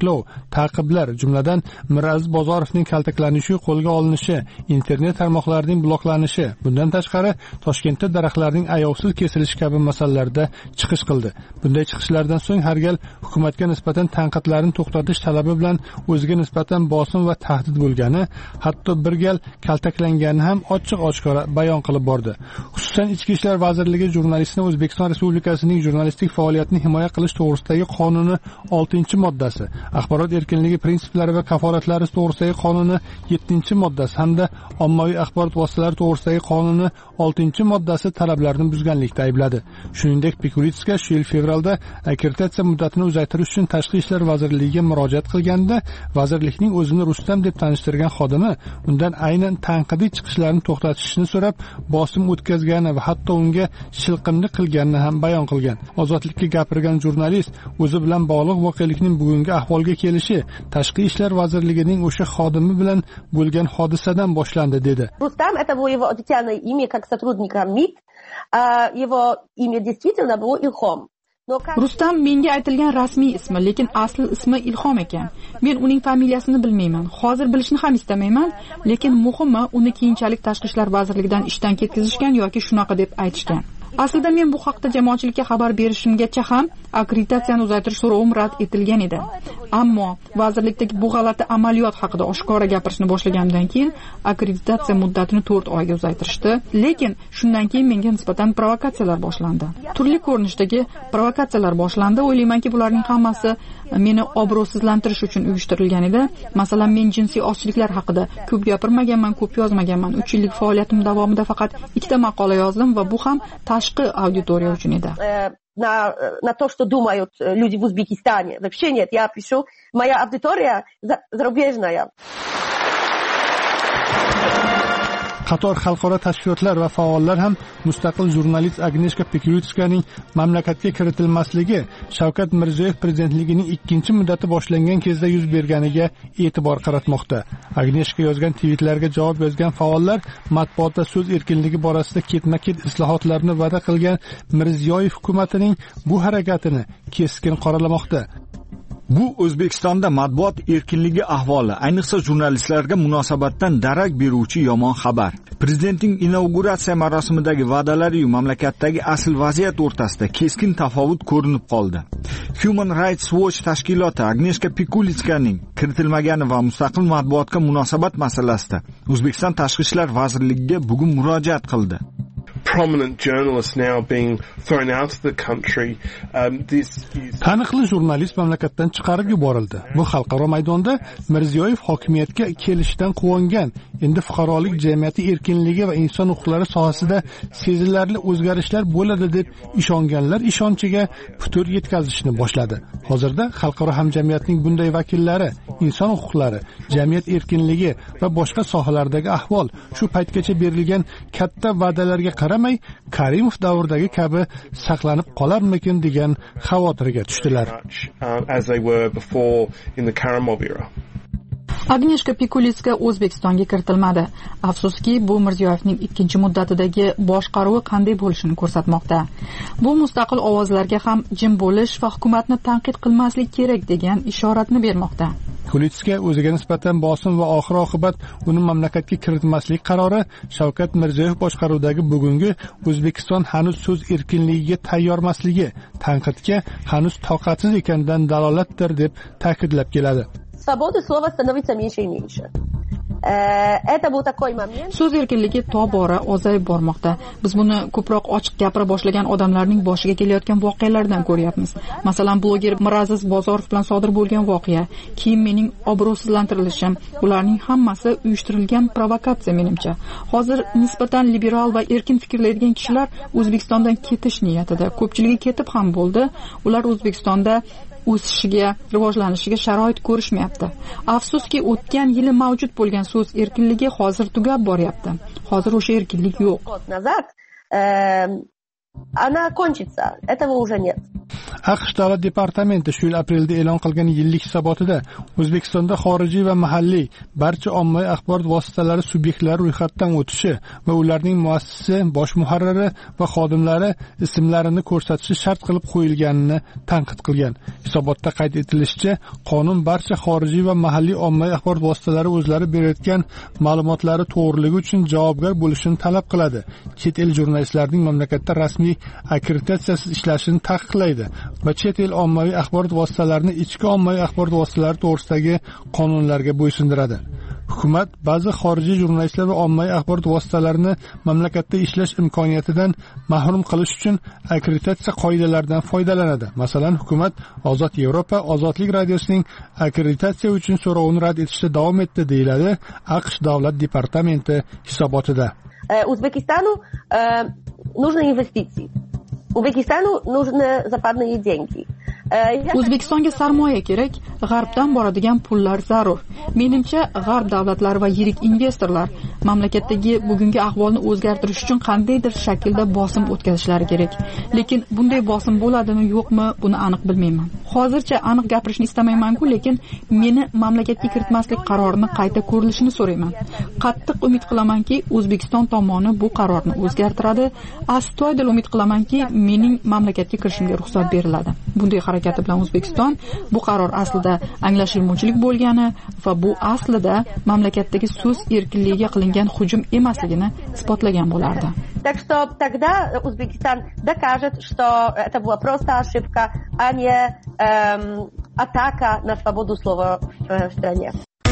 cheklov, ta'qiblar, jumladan Miraziz Bozorovning kaltaklanishi, qo'lga olinishi, internet tarmoqlarining bloklanishi, bundan tashqari Toshkentda daraxtlarning ayovsiz kesilishi kabi masalalarda chiqish qildi. Bunday chiqishlardan so'ng har gal hukumatga nisbatan tanqidlarni to'xtatish talabi bilan o'ziga nisbatan bosim va tahdid bo'lgani, hatto bir gal kaltaklangani ham ochiq-oshkora bayon qilib bordi. Xususan Ichki ishlar vazirligi jurnalistni O'zbekiston Respublikasining jurnalistik faoliyatini himoya qilish to'g'risidagi qonuni 6-moddasi, axborot erkinligi prinsiplari va kafolatlari to'g'risidagi qonuni 7-moddasi hamda ommaviy axborot vositalari to'g'risidagi qonuni 6-moddasi talablarini buzganlikda aybladi. Shuningdek, Pikulitska shu yil fevralda akkreditatsiya muddatini uzaytirish uchun Tashqi ishlar vazirligiga murojaat qilganda, vazirlikning o'zini Rustam deb tanishtirgan xodimi undan aynan tanqidiy chiqishlarni to'xtatishni so'rab, bosim o'tkazgani va hatto unga shilqimlik qilganini ham bayon qilgan. Ozodlikka gapirgan jurnalist o'zi bilan bog'liq voqelikning bugungi ahvolga kelishi Tashqi ishlar vazirligining o'sha xodimi bilan bo'lgan hodisadan boshlandi dedi. Rustam это было его официальное имя как сотрудника МИД, а его имя действительно было Ilhom. Rustam menga aytilgan rasmiy ismi, lekin asl ismi Ilhom ekan. Men uning familiyasini bilmayman. Hozir bilishni ham istamayman, lekin muhimi uni keyinchalik Tashqi ishlar vazirligidan ishdan ketkazishgan yoki shunaqa deb aytishgan. Aslida men bu haqda jamoatchilikka xabar berishimgacha ham akkreditatsiyani uzaytirish so'rovim rad etilgan edi. Ammo vazirlikdagi bu g'alati amaliyot haqida oshkora gapirishni boshlagandan keyin akkreditatsiya muddatini 4 oyga uzaytirishdi. Lekin shundan keyin menga nisbatan provokatsiyalar boshlandi. Turli ko'rinishdagi provokatsiyalar boshlandi. O'ylaymanki, bularning hammasi meni obro'sizlantirish uchun uyushtirilgan edi. Masalan, men jinsiy ozchiliklar haqida ko'p gapirmaganman, ko'p yozmaganman. 3 yillik faoliyatim davomida faqat 2 maqola yozdim va bu ham tashqi auditoriya uchun edi. На то, что думают люди в Узбекистане. Вообще нет, я пишу, моя аудитория зарубежная. Qator xalqaro tashkilotlar va faollar ham mustaqil jurnalist Agneshka Pikulitskaning mamlakatga kiritilmasligi Shavkat Mirziyoyev prezidentligining 2-muddati boshlangan kezda yuz berganiga e'tibor qaratmoqda. Agneshka yozgan tweetlarga javob yozgan faollar matbuotda so'z erkinligi borasida ketma-ket islohotlarni va'da qilgan Mirziyoyev hukumatining bu harakatini keskin qoralamoqda. Bu O'zbekistonda matbuot erkinligi ahvoli, ayniqsa jurnalistlarga munosabatdan darak beruvchi yomon xabar. Prezidentning inauguratsiya marosimidagi va'dalari yu mamlakatdagi asl vaziyat o'rtasida keskin tafovut ko'rinib qoldi. Human Rights Watch tashkiloti Agneshka Pikulitskaning kiritilmagani va mustaqil matbuotga munosabat masalasida O'zbekiston Tashqi ishlar vazirligiga bugun murojaat qildi. Prominent journalists now being thrown out of the country. Taniqli jurnalist mamlakatdan chiqarib yuborildi. Bu xalqaro maydonda Mirziyoyev hokimiyatga kelishidan quvongan, endi fuqarolik jamiyati erkinligi va inson huquqlari sohasida sezilarli o'zgarishlar bo'ladi deb ishonganlar ishonchiga putur yetkazishni boshladi. Hozirda xalqaro hamjamiyatning bunday vakillari inson huquqlari, jamiyat erkinligi va boshqa sohalardagi ahvol shu paytgacha berilgan katta va'dalarga qaramay Karimov davridagi kabi saqlanib qolarmikin degan xavotirga tushdilar. Agneshka Pikulitska O'zbekistonga kiritilmadi. Afsuski, bu Mirziyoyevning 2-muddatidagi boshqaruvi qanday bo'lishini ko'rsatmoqda. Bu mustaqil ovozlarga ham jim bo'lish va hukumatni tanqid qilmaslik kerak degan ishoratni bermoqda. Pikulitska o'ziga nisbatan bosim va oxir-oqibat uni mamlakatga kiritmaslik qarori Shavkat Mirziyoyev boshqaruvidagi bugungi O'zbekiston hanuz so'z erkinligiga tayyormasligi, tanqidga hanuz toqatsiz ekanidan dalolatdir deb ta'kidlab keladi. Свобода слова становится меньше и меньше. Это был такой момент. So'z erkinligi tobora ozayib bormoqda. Biz buni ko'proq ochiq gapira boshlagan odamlarning boshiga kelayotgan voqealardan ko'ryapmiz. Masalan, bloger Miraziz Bozorov bilan sodir bo'lgan voqea, keyin mening obro'sizlantirilishim, ularning hammasi uyushtirilgan provokatsiya menimcha. Hozir nisbatan liberal va erkin fikrlaydigan kishilar O'zbekistondan ketish niyatida. Ko'pchiligi ketib ham bo'ldi. Ular O'zbekistonda o'sishiga, rivojlanishiga sharoit ko'rishmayapti. Afsuski, o'tgan yili mavjud bo'lgan so'z erkinligi hozir tugab boryapti. Hozir o'sha erkinlik yo'q. Она кончится. Этого уже нет. AQSh davlat departamenti shu yil aprelda e'lon qilgan yillik hisobotida O'zbekistonda xorijiy va mahalliy barcha ommaviy axborot vositalari subyektlari ro'yxatdan o'tishi va ularning muassisi, bosh muharriri va xodimlari ismlarini ko'rsatishi shart qilib qo'yilganini tanqid qilgan. Hisobotda qayd etilishicha, qonun barcha xorijiy va mahalliy ommaviy axborot vositalari o'zlari berayotgan ma'lumotlari to'g'riligi uchun javobgar bo'lishini talab qiladi. Chet el jurnalistlarining mamlakatda rasmiy akkreditatsiyasiz ishlashini taqiqlaydi va chet el ommaviy axborot vositalarini ichki ommaviy axborot vositalari to'g'risidagi qonunlarga bo'ysundiradi. Hukumat ba'zi xorijiy jurnalistlar va ommaviy axborot vositalarini mamlakatda ishlash imkoniyatidan mahrum qilish uchun akkreditatsiya qoidalaridan foydalanadi. Masalan, hukumat Ozod Yevropa Ozodlik radiosining akkreditatsiya uchun so'rovini rad etishda davom etdi, deyiladi AQSh davlat departamenti hisobotida. Узбекистану нужны инвестиции. Узбекистану нужны западные деньги. O'zbekistonga sarmoya kerak, g'arbdan boradigan pullar zarur. Menimcha, g'arb davlatlari va yirik investorlar mamlakatdagi bugungi ahvolni o'zgartirish uchun qandaydir shaklda bosim o'tkazishlari kerak. Lekin bunday bosim bo'ladimi, yo'qmi, buni aniq bilmayman. Hozircha aniq gapirishni istamayman-ku, lekin meni mamlakatga kiritmaslik qarorini qayta ko'rilishini so'rayman. Qattiq umid qilamanki, O'zbekiston tomoni bu qarorni o'zgartiradi. Astoydil umid qilamanki, mening mamlakatga kirishimga ruxsat beriladi. Bunday harakati bilan O'zbekiston bu qaror aslida anglashilmovchilik bo'lgani va bu aslida mamlakatdagi so'z erkinligiga qilingan hujum emasligini isbotlagan bo'lardi. Так что тогда Узбекистан докажет, что это была просто ошибка, а не атака на свободу слова в стране.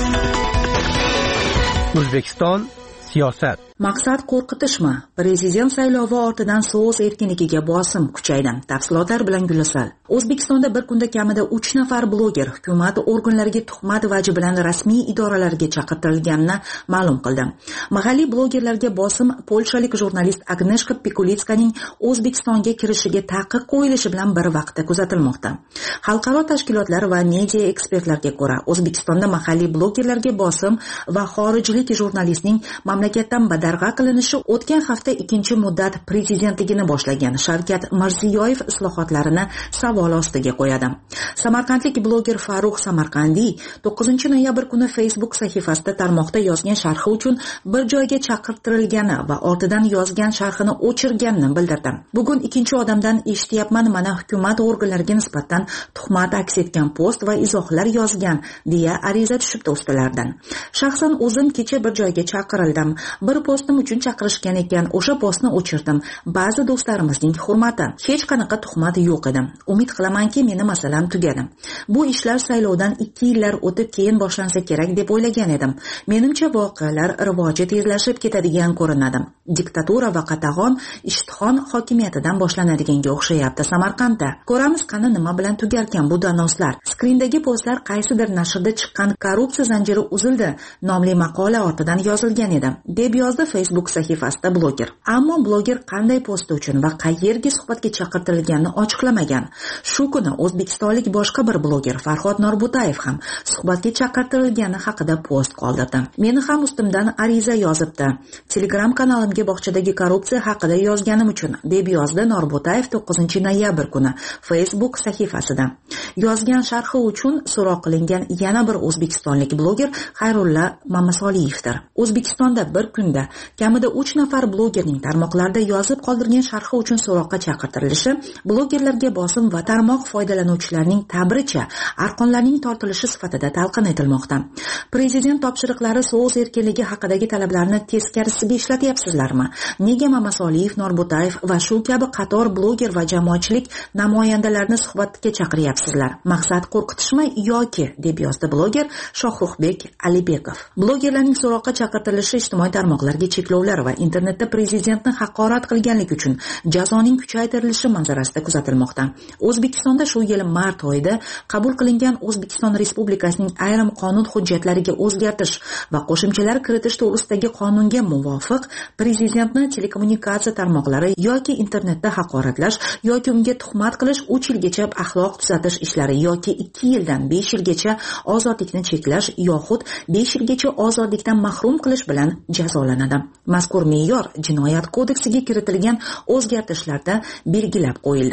O'zbekiston siyosat. Maqsad qo'rqitishmi? Prezident saylovi ortidan so'z erkinligiga bosim kuchaydi. Tafsilotlar bilan Gulisal. O'zbekistonda bir kunda kamida 3 nafar bloger hukumat organlariga tuhmat vaji bilan rasmiy idoralarga chaqirtirilganini ma'lum qildi. Mahalliy blogerlarga bosim polshalik jurnalist Agneshka Pikulitskaning O'zbekistonga kirishiga taqiq qo'yilishi bilan bir vaqtda kuzatilmoqda. Xalqaro tashkilotlar va media ekspertlarga ko'ra, O'zbekistonda mahalliy blogerlarga bosim va xorijlik jurnalistning mamlakatdan badarg'a qilinishi o'tgan hafta ikkinchi muddat prezidentligini boshlagan Shavkat Mirziyoyev islohotlarini savol ostiga qo'yadi. Samarqandlik bloger Farruh Samarqandiy 9-noyabr kuni Facebook sahifasida tarmoqda yozgan sharhi uchun bir joyga chaqirtirilgani va ortidan yozgan sharhini o'chirganini bildirdi. Bugun ikkinchi odamdan eshityapman, mana hukumat organlariga nisbatan tuhmat aks etgan post va izohlar yozgan deya ariza tushibdi ustilardan. Shaxsan o'zim kecha bir joyga chaqirildim. Bir postim uchun chaqirishgan ekan, o'sha postni o'chirdim. Ba'zi do'stlarimizning hurmati, hech qanaqa tuhmat yo'q edi. Umid qilamanki, meni masalam tugadi. Bu ishlar saylovdan 2 yillar o'tib keyin boshlansa kerak deb o'ylagan edim. Menimcha voqealar rivoji tezlashib ketadigan ko'rinadi. Diktatura va qatag'on ishtihon hokimiyatidan boshlanadiganga o'xshayapti Samarqandda. Ko'ramiz qani nima bilan tugarkan bu danoslar. Skrindagi postlar qaysidir nashrda chiqqan korrupsiya zanjiri uzildi nomli maqola ortidan yozilgan edi, deb yozdi Facebook sahifasida bloger. Ammo bloger qanday posti uchun va qayerga suhbatga chaqirtirilganini ochiqlamagan. Shu kuni o'zbekistonlik boshqa bir bloger Farhod Norbutayev ham suhbatga chaqirtirilgani haqida post qoldirdi. Meni ham ustimdan ariza yozibdi. Telegram kanalimga bog'chadagi korrupsiya haqida yozganim uchun, deb yozdi Norbutayev 9-noyabr kuni Facebook sahifasida. Yozgan sharhi uchun so'roq qilingan yana bir o'zbekistonlik bloger Xayrulla Mamasoliyevdir. O'zbekistonda bir kunda kamida 3 nafar blogerning tarmoqlarda yozib qoldirgan sharhi uchun so'roqqa chaqirtirilishi blogerlarga bosim va tarmoq foydalanuvchilarining ta'biricha arqonlarning tortilishi sifatida talqin etilmoqda. Prezident topshiriqlari so'z erkinligi haqidagi talablarni teskarisiga ishlatyapsizlarmi? Nega Mamasoliyev, Norbutayev va shu kabi qator bloger va jamoatchilik namoyandalarini suhbatga chaqiryapsizlar? Maqsad qo'rqitishmi yoki, deb yozdi bloger Shohruxbek Alibekov. Blogerlarning so'roqqa chaqirtirilishi ijtimoiy tarmoqlarga cheklovlar va internetda prezidentni haqorat qilganlik uchun jazoning kuchaytirilishi manzarasida kuzatilmoqda. O'zbekistonda shu yil mart oyida qabul qilingan O'zbekiston Respublikasining ayrim qonun hujjatlariga o'zgartirish va qo'shimchalar kiritish to'g'risidagi qonunga muvofiq prezidentni telekommunikatsiya tarmoqlari yoki internetda haqoratlash yoki unga tuhmat qilish 3 yilgacha axloq tuzatish ishlari yoki 2 yildan 5 yilgacha ozodlikni cheklash yoxud 5 yilgacha ozodlikdan mahrum qilish bilan jazolanadi. Mazkur me'yor Jinoyat kodeksiga kiritilgan o'zgartirishlarda belgilab qo'yildi.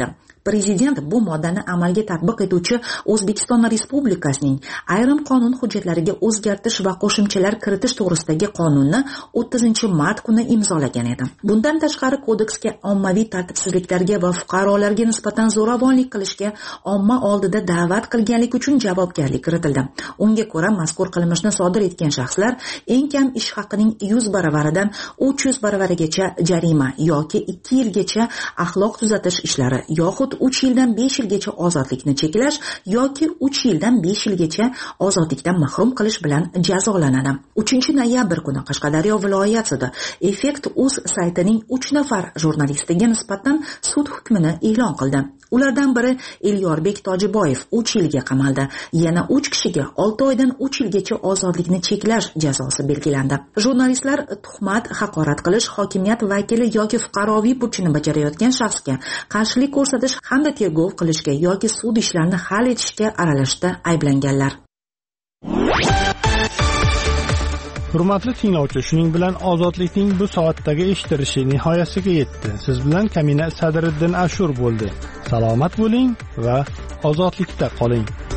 prezident bu moddani amalga tatbiq etuvchi O'zbekiston Respublikasining ayrim qonun hujjatlariga o'zgartirish va qo'shimchalar kiritish to'g'risidagi qonunni 30-mart kuni imzolagan edi. Bundan tashqari kodeksga ommaviy tartibsizliklarga va fuqarolarga nisbatan zo'ravonlik qilishga omma oldida da'vat qilganlik uchun javobgarlik kiritildi. Unga ko'ra mazkur qilmishni sodir etgan shaxslar eng kam ish haqining 100 baravaridan 300 baravarigacha jarima yoki 2 yilgacha axloq tuzatish ishlari yoxud 3 yildan 5 yilgacha ozodlikni cheklash yoki 3 yildan 5 yilgacha ozodlikdan mahrum qilish bilan jazolanadi. 3-noyabr kuni Qashqadaryo viloyat sudi Effekt.uz saytining 3 nafar jurnalistiga nisbatan sud hukmini e'lon qildi. Ulardan biri Elyorbek Tojiboyev 3 yilga qamaldi. Yana 3 kishiga 6 oydan 3 yilgacha ozodlikni cheklash jazosi belgilandi. Jurnalistlar tuhmat, haqorat qilish, hokimiyat vakili yoki fuqaroviy burchini bajarayotgan shaxsga qarshilik ko'rsatish hamda tergov qilishga yoki sud ishlarini hal etishga aralashishda ayblanganlar. Hurmatli tinglovchi, shuning bilan ozodlikning bu soatdagi eshitilishi nihoyasiga yetdi. Siz bilan Kamina Sadriddin Ashur bo'ldi. Salomat bo'ling va ozodlikda qoling.